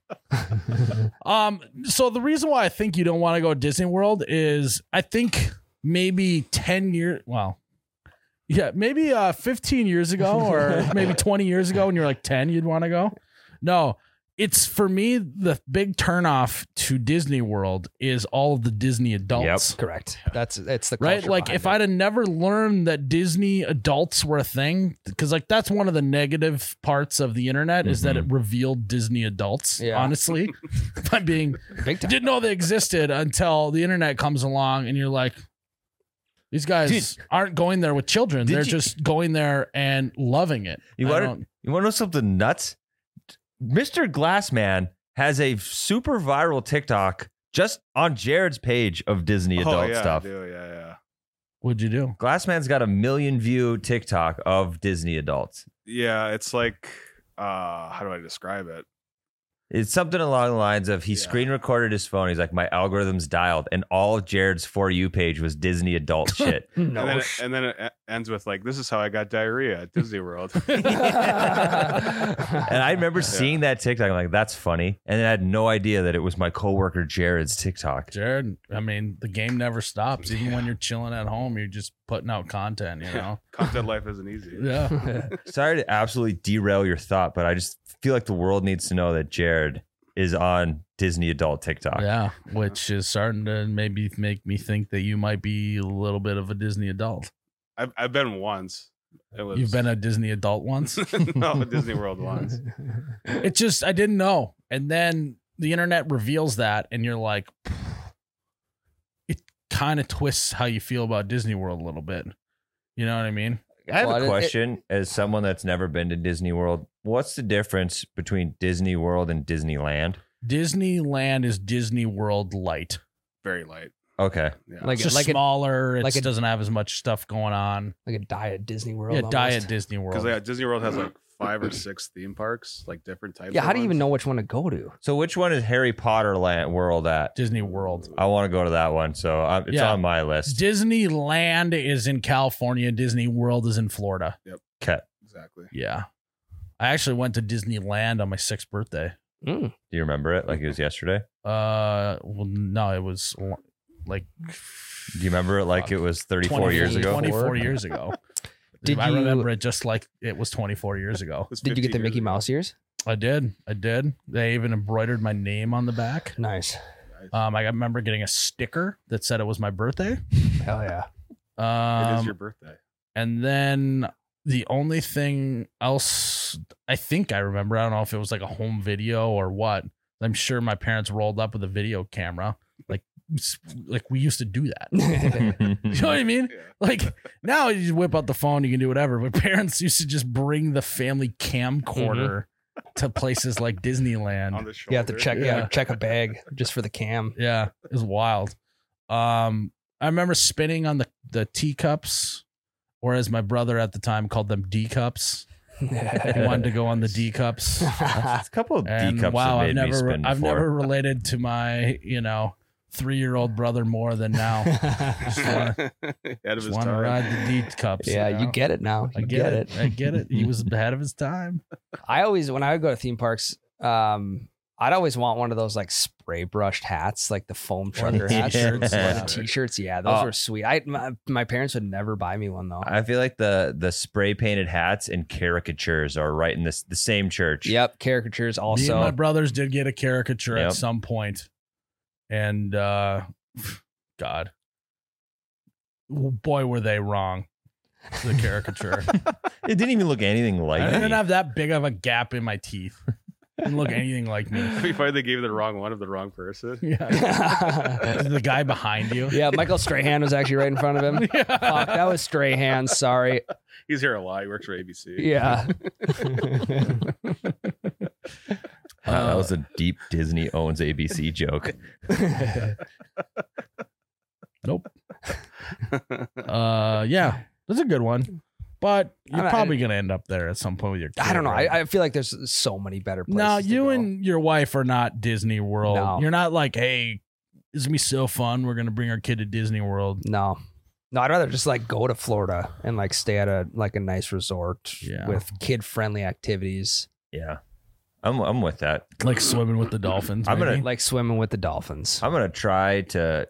Um, so the reason why I think you don't want to go to Disney World is I think maybe ten years, well, yeah, maybe uh fifteen years ago or maybe twenty years ago when you're like ten, you'd want to go. No, it's for me the big turnoff to Disney World is all of the Disney adults. Correct. That's it's the Right. culture Like behind if it. I'd have never learned that Disney adults were a thing, because like that's one of the negative parts of the internet is that it revealed Disney adults. Yeah. Honestly, if I'm being big time. didn't know they existed until the internet comes along and you're like, these guys Dude, aren't going there with children. did They're you- just going there and loving it. You I want don't- to you want to know something nuts? Mister Glassman has a super viral TikTok just on Jared's page of Disney adult oh, yeah, stuff. I do, yeah, yeah. What'd you do? Glassman's got a million view TikTok of Disney adults. Yeah, it's like, uh, how do I describe it? It's something along the lines of he Yeah. screen recorded his phone. He's like, my algorithm's dialed, and all of Jared's For You page was Disney adult shit. No. And then, it, and then it e- ends with like, "This is how I got diarrhea at Disney World." And I remember seeing that TikTok. I'm like, that's funny. And then I had no idea that it was my coworker Jared's TikTok. Jared, I mean, the game never stops. Even when you're chilling at home, you're just putting out content, you know? Content life isn't easy. Yeah. Sorry to absolutely derail your thought, but I just feel like the world needs to know that Jared is on Disney adult TikTok. Yeah. Which is starting to maybe make me think that you might be a little bit of a Disney adult. I've I've been once. It was You've been a Disney adult once? no Disney World once. It just, I didn't know. And then the internet reveals that, and you're like, it kind of twists how you feel about Disney World a little bit. You know what I mean? I have Well, a it- question as someone that's never been to Disney World. What's the difference between Disney World and Disneyland? Disneyland is Disney World light. Very light. Okay. Yeah. Like It's just like a smaller. It like a- doesn't have as much stuff going on. like a diet Disney World. Yeah, almost. diet Disney Because World. yeah, Disney World has like five or six theme parks, like different types. Yeah, of how do you even ones. know which one to go to? So which one is Harry Potter land world at? Disney World. I want to go to that one. So um, it's Yeah. on my list. Disneyland is in California. Disney World is in Florida. Okay. Exactly. Yeah. I actually went to Disneyland on my sixth birthday. Mm. Do you remember it like it was yesterday? Uh, well, no, it was l- like Do you remember it like it was thirty-four years ago? twenty-four years ago. Did I you- remember it just like it was twenty-four years ago. It was Did you get the fifteen Mickey years ago. Mouse ears? I did. I did. They even embroidered my name on the back. Nice. Um, I remember getting a sticker that said it was my birthday. Hell yeah. It is Um, your birthday. and then the only thing else I think I remember, I don't know if it was like a home video or what. I'm sure my parents rolled up with a video camera. Like, like we used to do that. You know what I mean? Yeah. Like now you just whip out the phone, you can do whatever. But parents used to just bring the family camcorder to places like Disneyland. On the shoulder. You have to check. Yeah, Yeah. check a bag just for the cam. Yeah, it was wild. Um, I remember spinning on the the teacups, or as my brother at the time called them D cups. He wanted to go on the D cups. a couple of D And cups wow, have I've made me never spin I've before. never related to my, you know, three year old brother more than now. Just wanna, Ahead of just his wanna time. ride the D cups. yeah, you you know? get it now. I You get, it. I get it. He was ahead of his time. I always, when I would go to theme parks, um, I'd always want one of those like spray brushed hats, like the foam Or the trucker hats, t-shirts, or yeah. the t-shirts. Yeah, those Oh. were sweet. I my, my parents would never buy me one though. I feel like the the spray painted hats and caricatures are right in this the same church. Yep, caricatures Me and my also. brothers did get a caricature Yep. at some point, and uh, God, boy, were they wrong. The caricature. It didn't even look anything like I me. didn't have that big of a gap in my teeth. Didn't look anything like me. We find they gave you the wrong one of the wrong person. Yeah, the guy behind you. Yeah, Michael Strahan was actually right in front of him. Fuck, that was Strahan. Sorry. He's here a lot. He works for A B C. Yeah. Wow, that was a deep Disney owns A B C joke. Nope. Uh, yeah, that's a good one. But you're I- probably gonna end up there at some point with your kid. I don't know. right? I, I feel like there's so many better places. No, to you go. and your wife are not Disney World. No. You're not like, hey, this is gonna be so fun. We're gonna bring our kid to Disney World. No. No, I'd rather just like go to Florida and like stay at a like a nice resort Yeah. with kid friendly activities, Yeah. I'm I'm with that. Like swimming with the dolphins. I'm gonna- maybe. like swimming with the dolphins. I'm gonna try to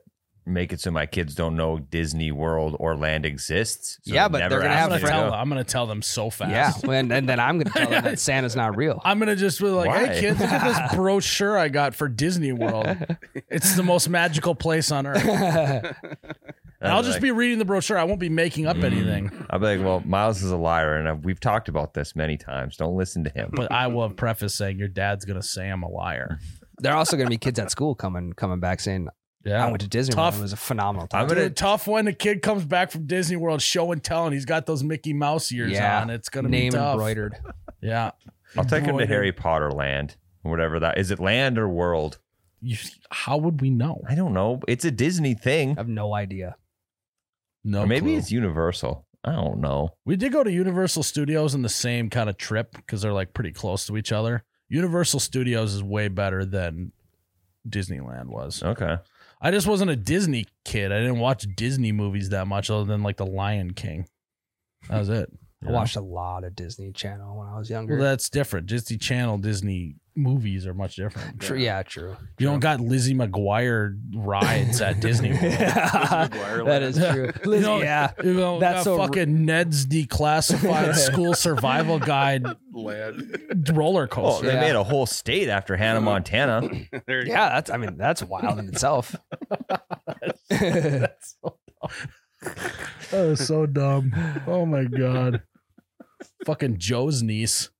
make it so my kids don't know Disney World or land exists. So Yeah, they but never they're gonna ask have I'm me gonna to tell go. them. I'm gonna tell them so fast. Yeah, and, and then I'm gonna tell them that Santa's not real. I'm gonna just be like, Why? "Hey kids, look at this brochure I got for Disney World. It's the most magical place on earth." And I'll just be reading the brochure. I won't be making up anything. I'll be like, well, Miles is a liar, and I've, we've talked about this many times. Don't listen to him. But I will have preface saying your dad's gonna say I'm a liar. There are also gonna be kids at school coming coming back saying, Yeah, "I went to Disney Tough. World. It was a phenomenal time." I'm gonna Dude, tough when the kid comes back from Disney World, show and tell, and he's got those Mickey Mouse ears Yeah. on. It's gonna Name be tough. embroidered. Yeah, I'll take him to Embroidered. Harry Potter Land, whatever that is. It Land or World? You, how would we know? I don't know. It's a Disney thing, I have no idea. No, or maybe clue. it's Universal. I don't know. We did go to Universal Studios in the same kind of trip because they're like pretty close to each other. Universal Studios is way better than Disneyland was. Okay. I just wasn't a Disney kid. I didn't watch Disney movies that much other than like The Lion King. That was it. I watched a lot of Disney Channel when I was younger. Well, that's different. Disney Channel, Disney movies are much different. True, yeah, true. You don't got Lizzie McGuire rides at Disney World. McGuire that is true. You Lizzie, know, yeah. You know, That's got so- fucking Ned's Declassified School Survival Guide Land. roller Oh, coaster. they Yeah. made a whole state after Hannah Montana. There you Yeah, that's I mean, that's wild in itself. That's so dumb. That was so dumb. Oh my god. Fucking Joe's niece.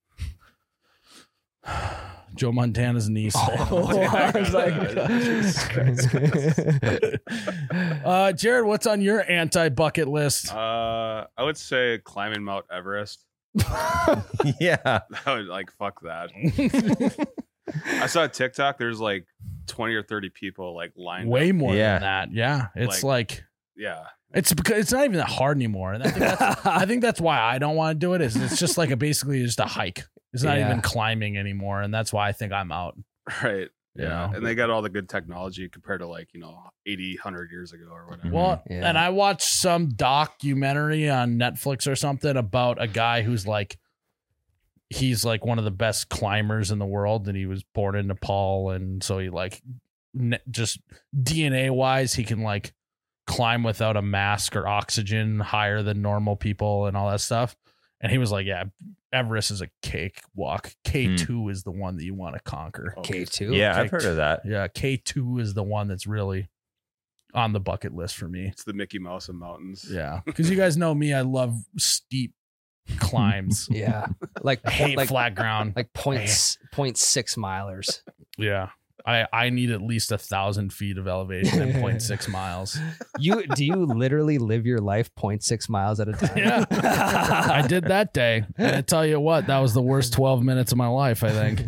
Joe Montana's niece. I was like, Jesus Christ. uh, Jared, what's on your anti-bucket list? Uh, I would say climbing Mount Everest. Yeah. I would like fuck that. I saw a TikTok. There's like twenty or thirty people like lined Way up. more Yeah. than that. Yeah. It's like, Yeah. it's because it's not even that hard anymore. And I think that's, I think that's why I don't want to do it. Is it's just like a basically just a hike. It's not Yeah. even climbing anymore. And that's why I think I'm out. Right. You Yeah. know? And they got all the good technology compared to like, you know, eighty, one hundred years ago or whatever. Well, Yeah. and I watched some documentary on Netflix or something about a guy who's like, he's like one of the best climbers in the world, and he was born in Nepal, and so he like ne- just D N A wise, he can like climb without a mask or oxygen higher than normal people and all that stuff. And he was like, yeah, Everest is a cakewalk. K two is the one that you want to conquer. K two. Yeah, Okay. I've heard of that. Yeah, K two is the one that's really on the bucket list for me. It's the Mickey Mouse of mountains. Yeah, because you guys know me, I love steep climbs. Yeah. Like I hate like flat ground. like point s- point six milers. Yeah, I I need at least a thousand feet of elevation and point six miles. You do you literally live your life point six miles at a time? Yeah, I did that day, and I tell you what, that was the worst twelve minutes of my life. I think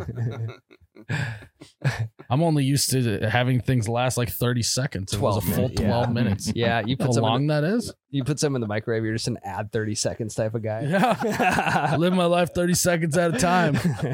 I'm only used to having things last like thirty seconds. It was a twelve full minutes, yeah. twelve minutes. Yeah, you How put some in long that is? the, you put some in the microwave. You're just an add thirty seconds type of guy. Yeah, I live my life thirty seconds at a time.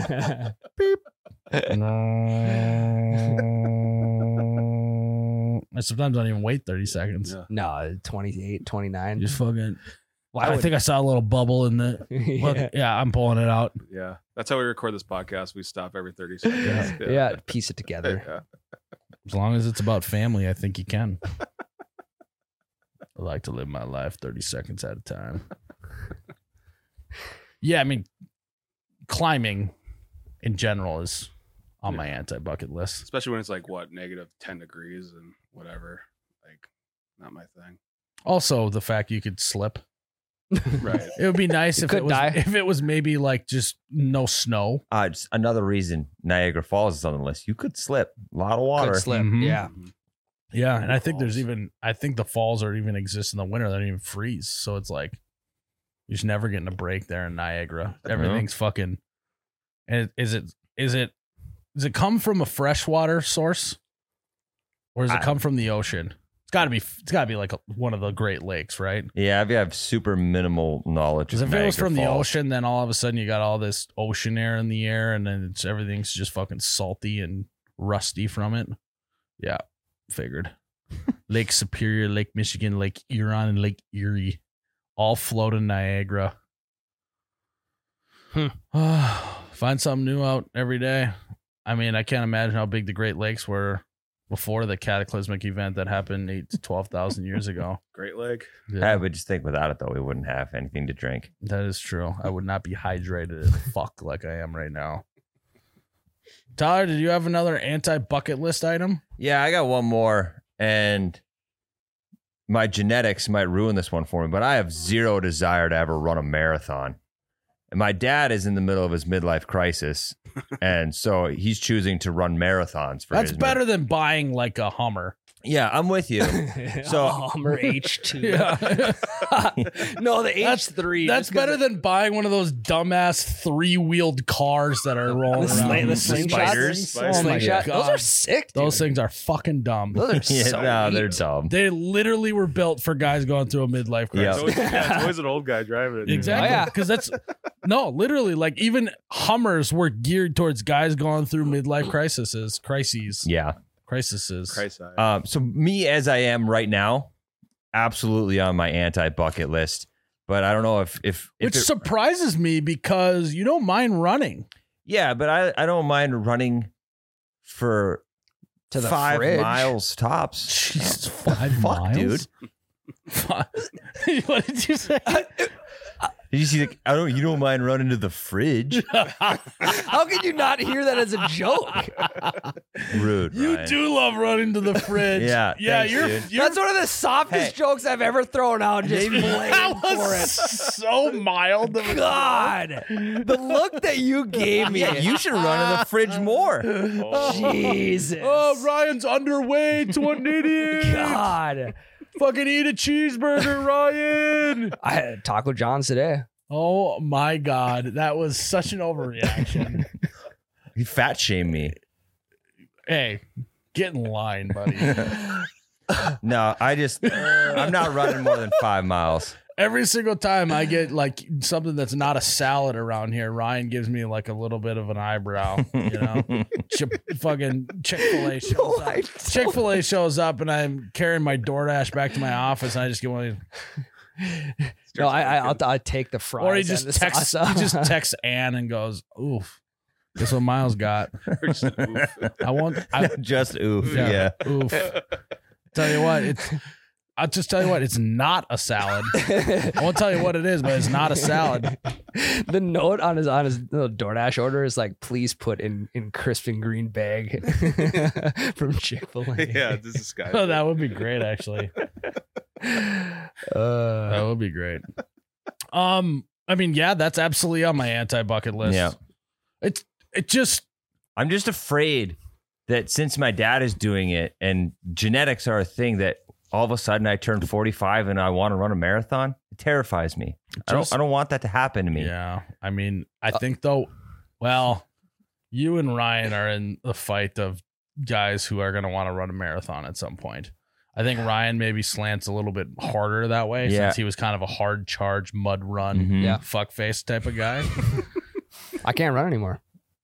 I sometimes don't even wait thirty seconds. Yeah. No, twenty-eight, twenty-nine. Just fucking. Why I would- think I saw a little bubble in the. Look, yeah. yeah, I'm pulling it out. Yeah. That's how we record this podcast. We stop every thirty seconds. Yeah, piece it together. Yeah. As long as it's about family, I think you can. I like to live my life thirty seconds at a time. Yeah, I mean, climbing in general is on my anti bucket list. Especially when it's like what, negative ten degrees and whatever. Like, not my thing. Also, the fact you could slip. Right. It would be nice if could it was die. if it was maybe like just no snow. Uh, just another reason Niagara Falls is on the list. You could slip a lot of water. Could slip. Mhm. Yeah. Mhm. Yeah, and I think Falls. there's even I think the falls are even exist in the winter. They don't even freeze, so it's like you're just never getting a break there in Niagara. Everything's fucking. And is it is it does it come from a freshwater source, or does it I- come from the ocean? It's got to be. It's got to be like a, one of the Great Lakes, right? Yeah, I have super minimal knowledge. Because of if it was Niagara from the Falls. ocean, then all of a sudden you got all this ocean air in the air, and then it's everything's just fucking salty and rusty from it. Yeah, figured. Lake Superior, Lake Michigan, Lake Huron, and Lake Erie all float in Niagara. Hmm. Find something new out every day. I mean, I can't imagine how big the Great Lakes were before the cataclysmic event that happened eight to twelve thousand years ago. Great leg. Yeah, I would just think without it though, we wouldn't have anything to drink. that is true. I would not be hydrated as fuck like I am right now. Tyler, did you have another anti-bucket list item? Yeah, I got one more, and my genetics might ruin this one for me, but I have zero desire to ever run a marathon. And my dad is in the middle of his midlife crisis, and so he's choosing to run marathons for That's his better than buying like a Hummer. Yeah, I'm with you. So- Hummer H two. Yeah. No, the That's- H three. That's better than buying one of those dumbass three-wheeled cars that are rolling The around. sling- the The slingshot spiders. Oh my slingshot. Those God. are sick. Dude. Those things are fucking dumb. Those are yeah, so no, they're neat. dumb. They literally were built for guys going through a midlife Yeah. crisis. It's always, yeah, it's always an old guy driving it. Exactly. Oh, yeah. Because that's no, literally, like even Hummers were geared towards guys going through midlife crises, crises, Yeah. crises. Christ, I- Um, so me as I am right now, absolutely on my anti-bucket list. But I don't know if if, if Which it- surprises me because you don't mind running. yeah, but I, I don't mind running for To the five fridge. miles tops. Jesus, five Fuck, miles, dude. Five- what did you say? Did you see? The, I don't. You don't mind running to the fridge? How could you not hear that as a joke? Rude. You Ryan. do love running to the fridge. Yeah, yeah. thanks, you're, dude. you're That's one of the softest Hey. jokes I've ever thrown out. Just Maybe- blamed that for was it. so mild. Of a God, the look that you gave me. Yeah, you should run to the fridge more. Oh. Jesus. Oh, Ryan's underweight. What an idiot. God. Fucking eat a cheeseburger, Ryan. I had Taco John's today. Oh my God. That was such an overreaction. You fat shame me. Hey, get in line, buddy. No, I just. I'm not running more than five miles. Every single time I get like something that's not a salad around here, Ryan gives me like a little bit of an eyebrow, you know? Ch- fucking Chick-fil-A shows No, up. I don't. Chick-fil-A shows up and I'm carrying my DoorDash back to my office and I just get one of these. No, I, I, I'll, I'll take the fries. Or he and just the texts salsa. he just texts Ann and goes, oof. Guess what Miles got? Just oof. I want I Just oof. Yeah. oof. Tell you what, it's I'll just tell you what, it's not a salad. I won't tell you what it is, but it's not a salad. The note on his on his little DoorDash order is like, please put in in crisp and green bag from Chick-fil-A. Yeah, this is guy. Oh, that would be great, actually. That Uh, would be great. Um, I mean, yeah, that's absolutely on my anti-bucket list. Yeah. It's it just I'm just afraid that since my dad is doing it and genetics are a thing, that all of a sudden I turn forty-five and I want to run a marathon. It terrifies me. I don't. Just- I don't want that to happen to me. yeah. I mean, I think though, well, you and Ryan are in the fight of guys who are going to want to run a marathon at some point. I think Ryan maybe slants a little bit harder that way Yeah. since he was kind of a hard charge, mud run, Mhm. Yeah. fuck face type of guy. I can't run anymore.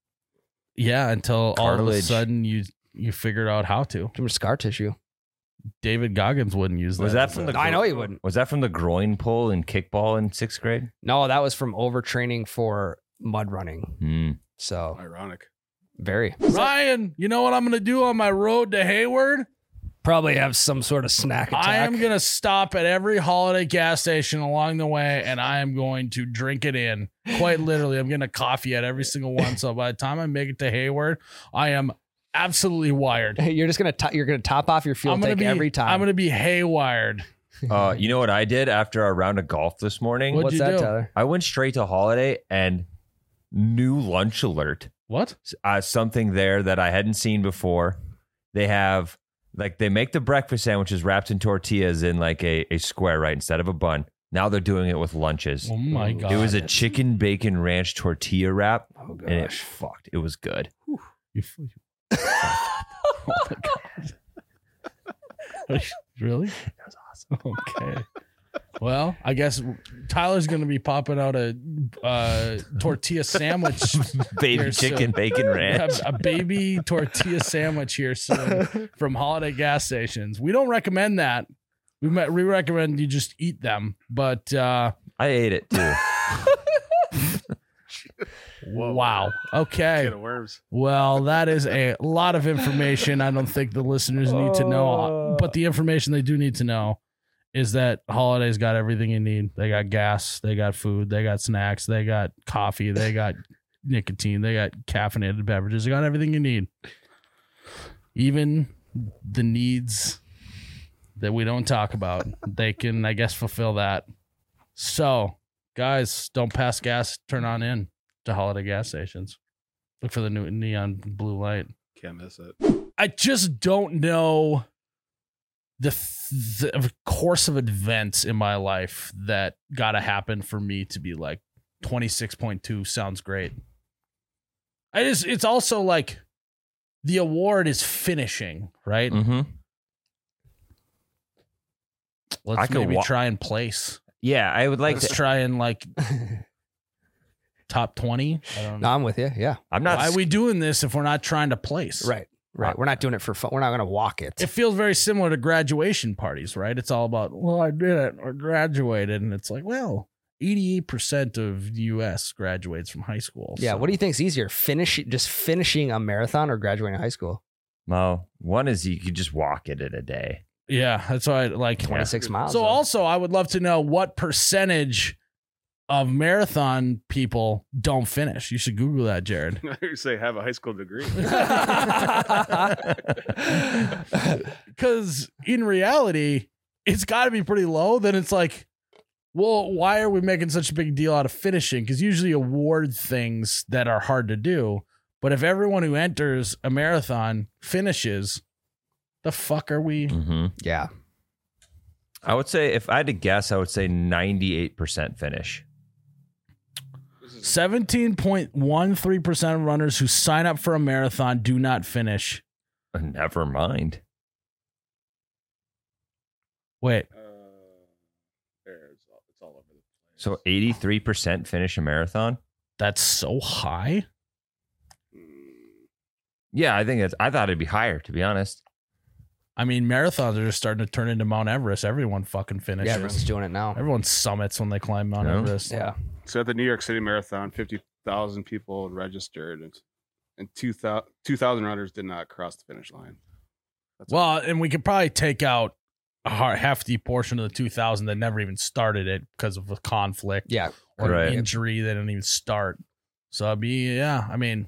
Yeah, until all of a Cartilage. sudden you you figured out how to. Too much scar tissue. David Goggins wouldn't use that. Was that from the? I know he wouldn't. Was that from the groin pull in kickball in sixth grade? No, that was from overtraining for mud running. Hmm. So Ironic. very. Ryan, you know what I'm going to do on my road to Hayward? Probably have some sort of snack attack. I am going to stop at every holiday gas station along the way and I am going to drink it in. Quite literally, I'm getting a coffee at every single one. So by the time I make it to Hayward, I am absolutely wired. You're just gonna to- you're gonna top off your fuel I'm gonna tank be every time. I'm going to be haywired. Uh, you know what I did after our round of golf this morning? What'd What's you that, do? Tyler? I went straight to Holiday and new lunch alert. What? Uh, something there that I hadn't seen before. They have like they make the breakfast sandwiches wrapped in tortillas in like a, a square, right, instead of a bun. Now they're doing it with lunches. Oh my It God. It was a chicken bacon ranch tortilla wrap, Oh and it gosh. fucked. It was good. You, oh my God. Really? That was awesome. Okay. Well, I guess Tyler's going to be popping out a uh, tortilla sandwich. Baby Here chicken soon. bacon ranch. a, a baby tortilla sandwich here soon from holiday gas stations. We don't recommend that. We might, we recommend you just eat them. But uh, I ate it too. Whoa. Wow. Okay. Can of worms. Well, that is a lot of information I don't think the listeners need to know. But the information they do need to know is that Holiday's got everything you need. They got gas, they got food, they got snacks, they got coffee, they got nicotine, they got caffeinated beverages. They got everything you need. Even the needs that we don't talk about, they can, I guess, fulfill that. So, guys, don't pass gas. Turn on in to Holiday gas stations. Look for the new neon blue light. Can't miss it. I just don't know the, the course of events in my life that got to happen for me to be like twenty-six point two sounds great. I just, it's also like the award is finishing, right? Mm-hmm. Let's I could maybe wa- try and place. Yeah, I would like Let's to. try and like top twenty. I don't No, know. I'm with you. Yeah. I'm not. Why are we doing this if we're not trying to place? Right. Right. We're not doing it for fun. We're not going to walk it. It feels very similar to graduation parties, right? It's all about, well, I did it or graduated. And it's like, well, eighty-eight percent of the U S graduates from high school. yeah. so- What do you think is easier? Finish just finishing a marathon or graduating high school? Well, one is you could just walk it in a day. Yeah, that's why I like. twenty-six miles. So though. also, I would love to know what percentage of marathon people don't finish. You should Google that, Jared. You say have a high school degree. Because in reality, it's got to be pretty low. Then it's like, well, why are we making such a big deal out of finishing? Because usually award things that are hard to do. But if everyone who enters a marathon finishes, the fuck are we? Mm-hmm. Yeah. I would say if I had to guess, I would say ninety-eight percent finish. seventeen point one three percent of runners who sign up for a marathon do not finish. Never mind. Wait, Uh, there, it's all, it's all over the place. So eighty-three percent finish a marathon. that's so high? Mm, Yeah, I think it's. I thought it'd be higher, to be honest. I mean, marathons are just starting to turn into Mount Everest. Everyone fucking finishes. Yeah. Everyone's doing it now. Everyone summits when they climb Mount Yeah. Everest. Yeah. So at the New York City Marathon, fifty thousand people registered, and, and two thousand runners did not cross the finish line. That's Well, and we could probably take out a har- hefty portion of the two thousand that never even started it because of a conflict Yeah. or Right. an injury that didn't even start. So I'd be, yeah, I mean,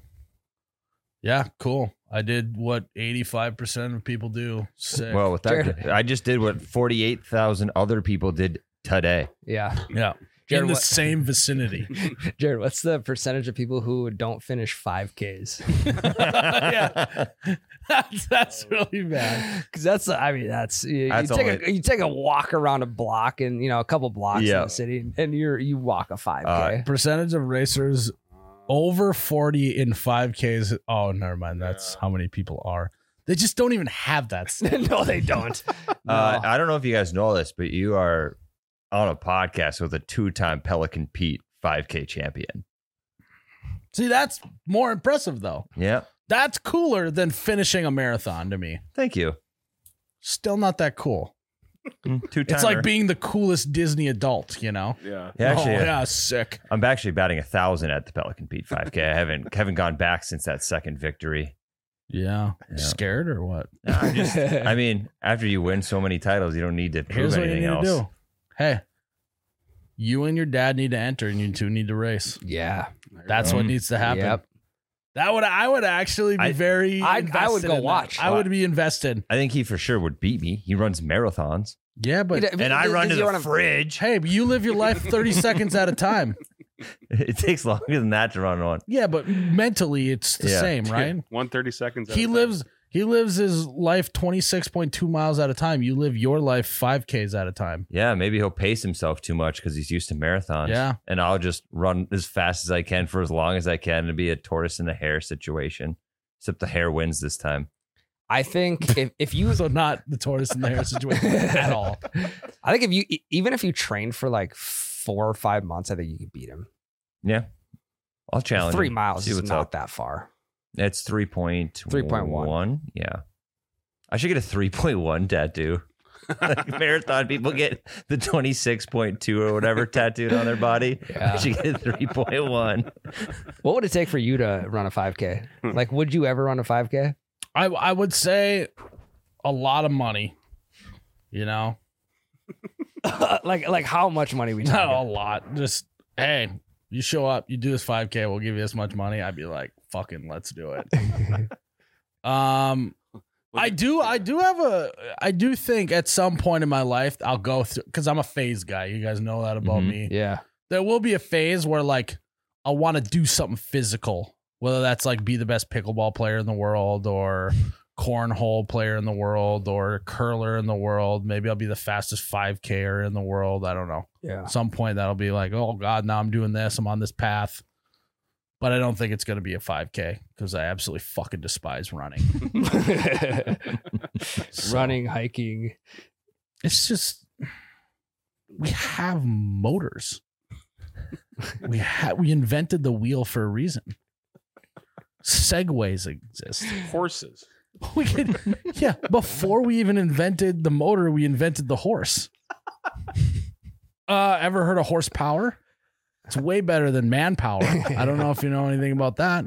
yeah, cool. I did what eighty-five percent of people do. Sick. Well, with that, Jared- I just did what forty-eight thousand other people did today. Yeah. yeah. Jared, In the what- same vicinity. Jared, what's the percentage of people who don't finish five Ks? yeah. That's, that's really bad. Because that's, I mean, that's you, That's you take only- a you take a walk around a block and you know a couple blocks in Yeah. the city, and you're you walk a five K. Uh, Percentage of racers over forty in five Ks. Oh, never mind. That's Yeah. how many people are. They just don't even have that. stuff. No, they don't. No. Uh, I don't know if you guys know this, but you are on a podcast with a two-time Pelican Pete five K champion. See, that's more impressive, though. Yeah. That's cooler than finishing a marathon to me. Thank you. Still not that cool. Two It's like being the coolest Disney adult, you know? yeah. Yeah, actually, oh, yeah, sick. I'm actually batting a thousand at the Pelican Pete five K. I haven't haven't gone back since that second victory. Yeah. Yeah. Scared or what? I just, I mean, after you win so many titles, you don't need to prove Here's what you anything need else. to do. Hey, you and your dad need to enter, and you two need to race. yeah. That's go. what needs to happen. Yep. That would I would actually be I- very. I- I would invested go in that. watch. I would be invested. I think he for sure would beat me. He runs marathons, Yeah, but and I run to the fridge. hey, but you live your life thirty seconds at a time. It takes longer than that to run one. Yeah, but mentally it's the Yeah. same, right? one thirty seconds. at He a time. lives he lives his life twenty-six point two miles at a time. You live your life five Ks at a time. Yeah, maybe he'll pace himself too much because he's used to marathons. Yeah. And I'll just run as fast as I can for as long as I can and be a tortoise and a hare situation. Except the hare wins this time. I think if, if you, So not the tortoise and the hare situation at all. I think if you, e- even if you train for like four or five months, I think you could beat him. Yeah. I'll challenge Three him. miles See is what's not up. that far. It's three point three point one. Yeah. I should get a three point one tattoo. Like marathon people get the twenty-six point two or whatever tattooed on their body. Yeah. She get three point one. What would it take for you to run a five K? Like, would you ever run a five K? I I would say a lot of money. You know, like, like how much money we not a talking? lot. Just hey, you show up, you do this five K, we'll give you this much money. I'd be like, fucking, let's do it. um. I do, I do have a, I do think at some point in my life I'll go through, because I'm a phase guy. You guys know that about Mhm. me. Yeah. There will be a phase where like I want to do something physical, whether that's like be the best pickleball player in the world or cornhole player in the world or curler in the world. Maybe I'll be the fastest five K-er in the world. I don't know. Yeah. At some point that'll be like, oh God, now I'm doing this. I'm on this path. But I don't think it's going to be a five K because I absolutely fucking despise running. So, Running, hiking. It's just, we have motors. We have, we invented the wheel for a reason. Segways exist. Horses. We could, yeah, before we even invented the motor, we invented the horse. Uh, ever heard of horsepower? It's way better than manpower. I don't know if you know anything about that.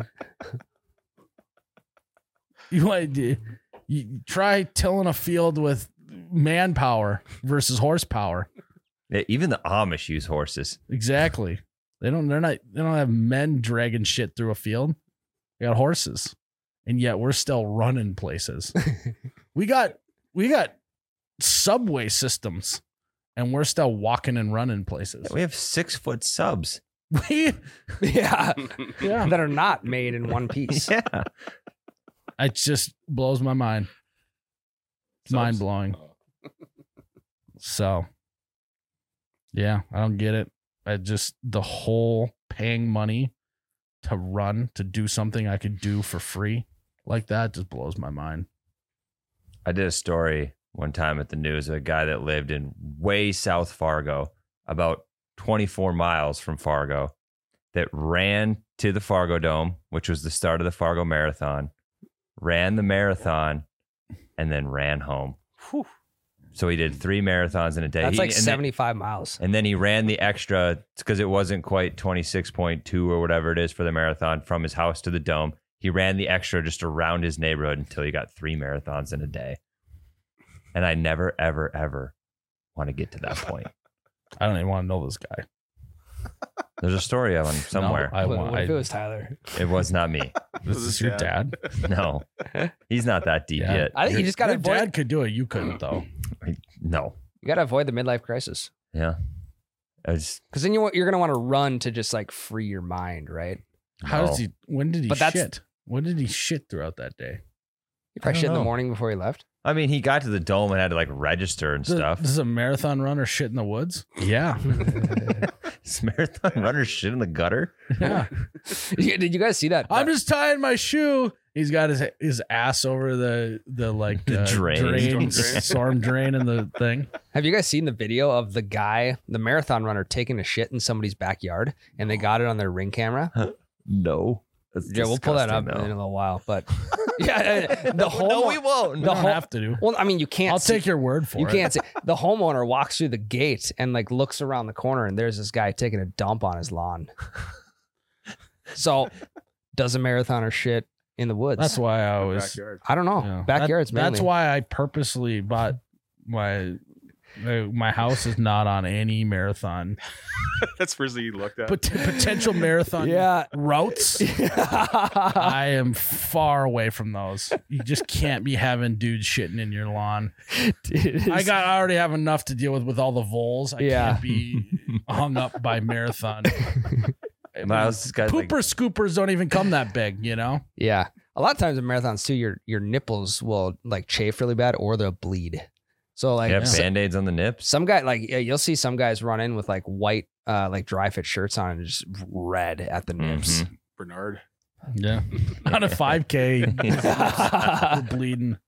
You want to you try tilling a field with manpower versus horsepower. Yeah, even the Amish use horses. Exactly. They don't. They're not. They don't have men dragging shit through a field. They got horses, and yet we're still running places. we got. We got subway systems. And we're still walking and running places. We have six foot subs. We, Yeah. yeah. That are not made in one piece. Yeah. It just blows my mind. It's mind blowing. So, yeah, I don't get it. I just, the whole paying money to run, to do something I could do for free like that just blows my mind. I did a story one time at the news of a guy that lived in way South Fargo, about twenty-four miles from Fargo, that ran to the Fargo Dome, which was the start of the Fargo Marathon, ran the marathon, and then ran home. Whew. So he did three marathons in a day. That's He- like and then- seventy-five miles. And then he ran the extra because it wasn't quite twenty-six point two or whatever it is for the marathon from his house to the Dome. He ran the extra just around his neighborhood until he got three marathons in a day. And I never, ever, ever want to get to that point. I don't even want to know this guy. There's a story of him somewhere. No, I what, want. what if I, it was Tyler? It was not me. this is your dad. No, he's not that deep Yeah. yet. I think you just gotta Your avoid. dad could do it. You couldn't though. No. You gotta avoid the midlife crisis Yeah. I just, because then you want, you're gonna want to run to just like free your mind, right? How no. does he? When did he But that's- shit? When did he shit throughout that day? You probably don't shit in the know. morning before he left. I mean, he got to the Dome and had to like register and Does, stuff. does a marathon runner shit in the woods? Yeah. This marathon runner shit in the gutter. Yeah. Did you guys see that? I'm just tying my shoe. He's got his his ass over the the like The uh, drain. drain, Storm drain. storm drain in the thing. Have you guys seen the video of the guy, the marathon runner, taking a shit in somebody's backyard, and they got it on their Ring camera? No. That's Yeah, we'll pull that up disgusting, in a though. little while. But yeah, the whole No, we won't. You The don't whole- have to do. well, I mean, you can't. I'll see- take your word for You it. can't see. The homeowner walks through the gate and like looks around the corner, and there's this guy taking a dump on his lawn. So, does a marathoner shit in the woods? That's why I was. Backyard. I don't know. yeah. Backyards, That- That's mainly. why I purposely bought my. uh, My house is not on any marathon. That's first thing you looked at. Pot- potential marathon Yeah. routes. I am far away from those. You just can't be having dudes shitting in your lawn. I got I already have enough to deal with with all the voles. I Yeah. can't be hung up by marathon. My house has got like, Pooper scoopers don't even come that big, you know? Yeah. A lot of times in marathons too, your your nipples will like chafe really bad or they'll bleed. So like you have s- band-aids on the nips. some guy like yeah, you'll see some guys run in with like white uh like dry fit shirts on and just red at the nips. Mhm. Bernard. Yeah. On a five K, we're bleeding.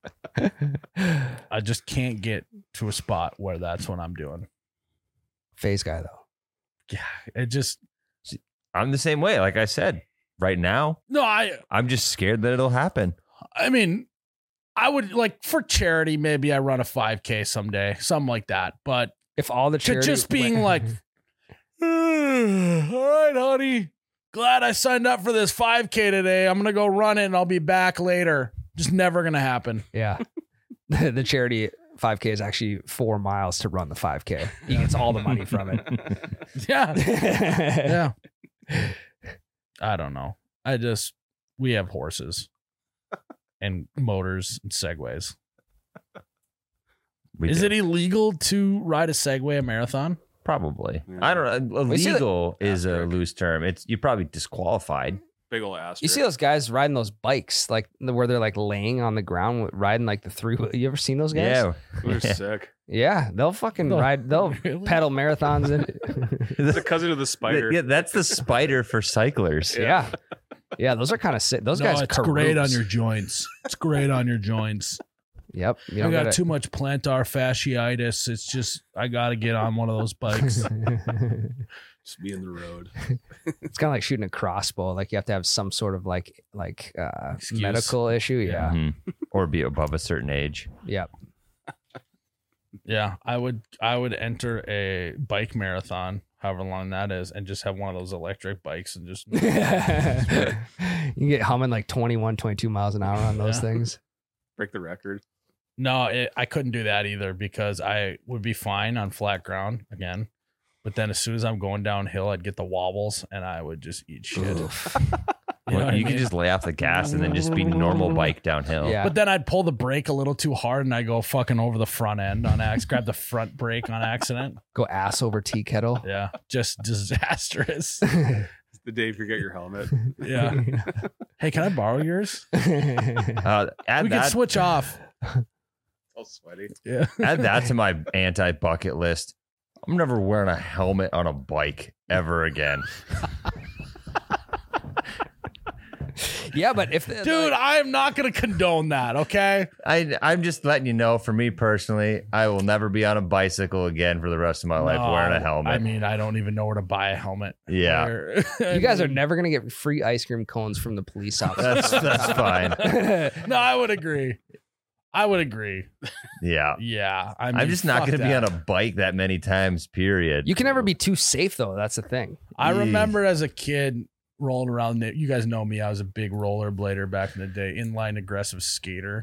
I just can't get to a spot where that's what I'm doing. Phase guy though. Yeah. It just, I'm the same way. Like I said, right now, no, I, I'm just scared that it'll happen. I mean, I would like for charity, maybe I run a five K someday, something like that. But If all the to charity just being went- like, all right, honey, glad I signed up for this five K today. I'm going to go run it and I'll be back later. Just never going to happen. yeah, the charity five K is actually four miles to run the five K. He gets all the money from it. Yeah. Yeah. I don't know. I just, we have horses and motors and segways. We Is do. it illegal to ride a Segway a marathon? Probably. Yeah. I don't know. We see that- Illegal is a Asterisk. loose term. It's you're probably disqualified. Big ol' asterisk. You see those guys riding those bikes, like where they're like laying on the ground, with- riding like the three. You ever seen those guys? Yeah. They're Yeah. sick. Yeah, they'll fucking No, ride. They'll really? pedal marathons in. It's a cousin of the spider. Yeah, that's the spider for cyclers. yeah, yeah, those are kind of sick. Those No, guys, it's great on carouse. your joints. It's great on your joints. Yep, you I don't got gotta- too much plantar fasciitis. It's just I got to get on one of those bikes. Just be in the road. It's kind of like shooting a crossbow. Like you have to have some sort of like like uh, Excuse. medical issue. Yeah, Mhm. Or be above a certain age. yep. Yeah, I would I would enter a bike marathon, however long that is, and just have one of those electric bikes and just You get humming like twenty-one, twenty-two miles an hour on those Yeah. things. Break the record. No, it, I couldn't do that either because I would be fine on flat ground again. But then as soon as I'm going downhill, I'd get the wobbles and I would just eat shit. Oof. You know Well, what I you can mean? just lay off the gas and then just be normal bike downhill. Yeah. But then I'd pull the brake a little too hard and I go fucking over the front end on accident, grab the front brake on accident. Go ass over tea kettle. Yeah, just disastrous. It's the day you forget your helmet. Yeah. Hey, can I borrow yours? Uh, add We can that. switch off. All sweaty. Yeah. Add that to my anti bucket list. I'm never wearing a helmet on a bike ever again. Yeah, but if Dude, I am not going to condone that, okay? I I'm just letting you know. For me personally, I will never be on a bicycle again for the rest of my life No, wearing a helmet. I mean, I don't even know where to buy a helmet. Yeah. Where- you guys are never gonna get free ice cream cones from the police officer. That's that's fine. No, I would agree. I would agree. Yeah. Yeah. I mean, I'm just not fuck going to be that. on a bike that many times, period. You can never be too safe though. That's the thing. I remember as a kid rolling around. The, you guys know me. I was a big rollerblader back in the day, inline aggressive skater.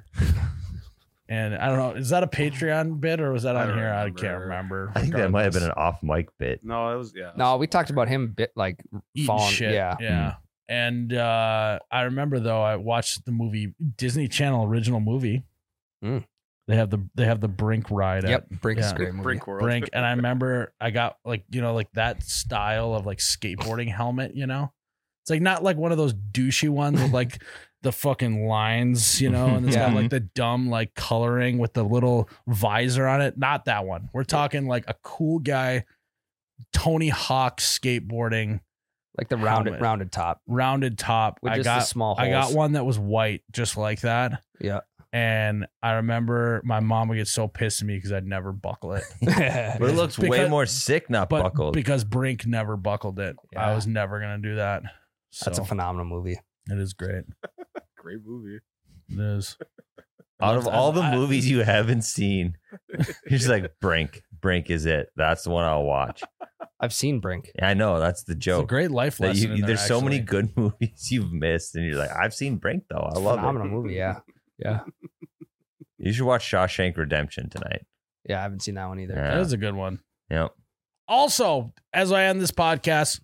And I don't know, is that a Patreon bit or was that I on don't here? I remember. can't remember. I think that might have been Regardless. an off mic bit. No, it was yeah. No, we talked about him bit like Eating falling. shit. Yeah. Yeah. And uh, I remember though, I watched the movie Disney Channel original movie. Mm. They have the they have the Brink ride at Yep. Brink is Yeah. a great movie. Brink World. Brink, and I remember I got like you know like that style of like skateboarding helmet. You know, it's like not like one of those douchey ones with like the fucking lines. You know, and it's got Yeah. like the dumb like coloring with the little visor on it. Not that one. We're talking like a cool guy, Tony Hawk skateboarding, Like the rounded Helmet. rounded top rounded top. with I just got the small holes. I got one that was white, just like that. Yeah. And I remember my mom would get so pissed at me because I'd never buckle it. But it looks way Because- more sick not But buckled. because Brink never buckled it, I Yeah. was never gonna do that. So That's a phenomenal movie. it is great. Great movie. It is. Out of all the I- movies you haven't seen, you're just like, Brink. Brink is it. That's the one I'll watch. I've seen Brink. Yeah, I know. That's the It's a joke. great life That lesson. you, in there, there's so many actually. good movies you've missed, and you're like, I've seen Brink though. I love Phenomenal movie. Yeah. Yeah. it. You should watch Shawshank Redemption tonight. Yeah. I haven't seen that one either. That Yeah. is a good one. Yep. Also, as I end this podcast,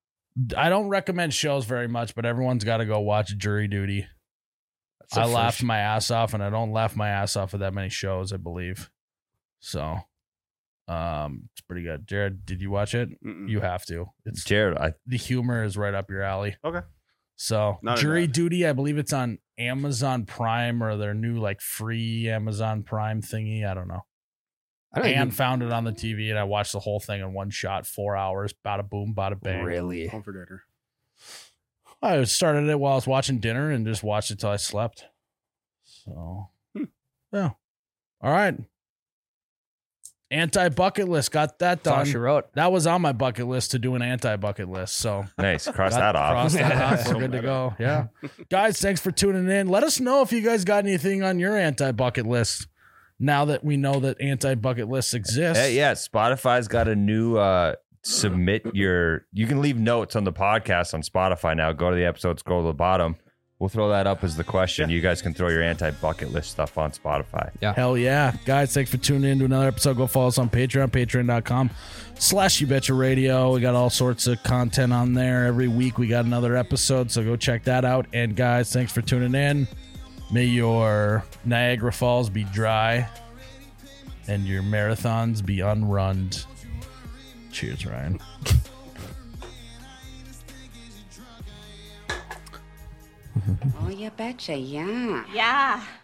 I don't recommend shows very much, but everyone's got to go watch Jury Duty. That's the I first- laughed my ass off, and I don't laugh my ass off at that many shows, I believe. So, um, it's pretty good. Jared, did you watch it? Mm-mm. You have to. It's Jared, I the humor is right up your alley. Okay. So, Not Jury enough. Duty, I believe it's on Amazon Prime or their new like free Amazon Prime thingy. I don't know. I don't And even, found it on the T V, and I watched the whole thing in one shot, four hours, bada boom, bada bang. really. Home for dinner. I started it while I was watching dinner and just watched it till I slept. So, Hmm. yeah. All right. Anti-bucket list. Got that That's all done. she wrote. That was on my bucket list to do an anti-bucket list. So Nice. Cross got- that off. Cross that off. So We're good to better. go. Yeah. Guys, thanks for tuning in. Let us know if you guys got anything on your anti-bucket list now that we know that anti-bucket lists exist. Hey, yeah, Spotify's got a new uh submit your you can leave notes on the podcast on Spotify now. Go to the episode, scroll to the bottom. We'll throw that up as the question. You guys can throw your anti-bucket list stuff on Spotify. Hell yeah. Guys, thanks for tuning in to another episode. Go follow us on Patreon, patreon.com slash You Betcha Radio. We got all sorts of content on there. Every week we got another episode, so go check that out. And guys, thanks for tuning in. May your Niagara Falls be dry and your marathons be unrunned. Cheers, Ryan. Oh, you betcha, yeah. Yeah.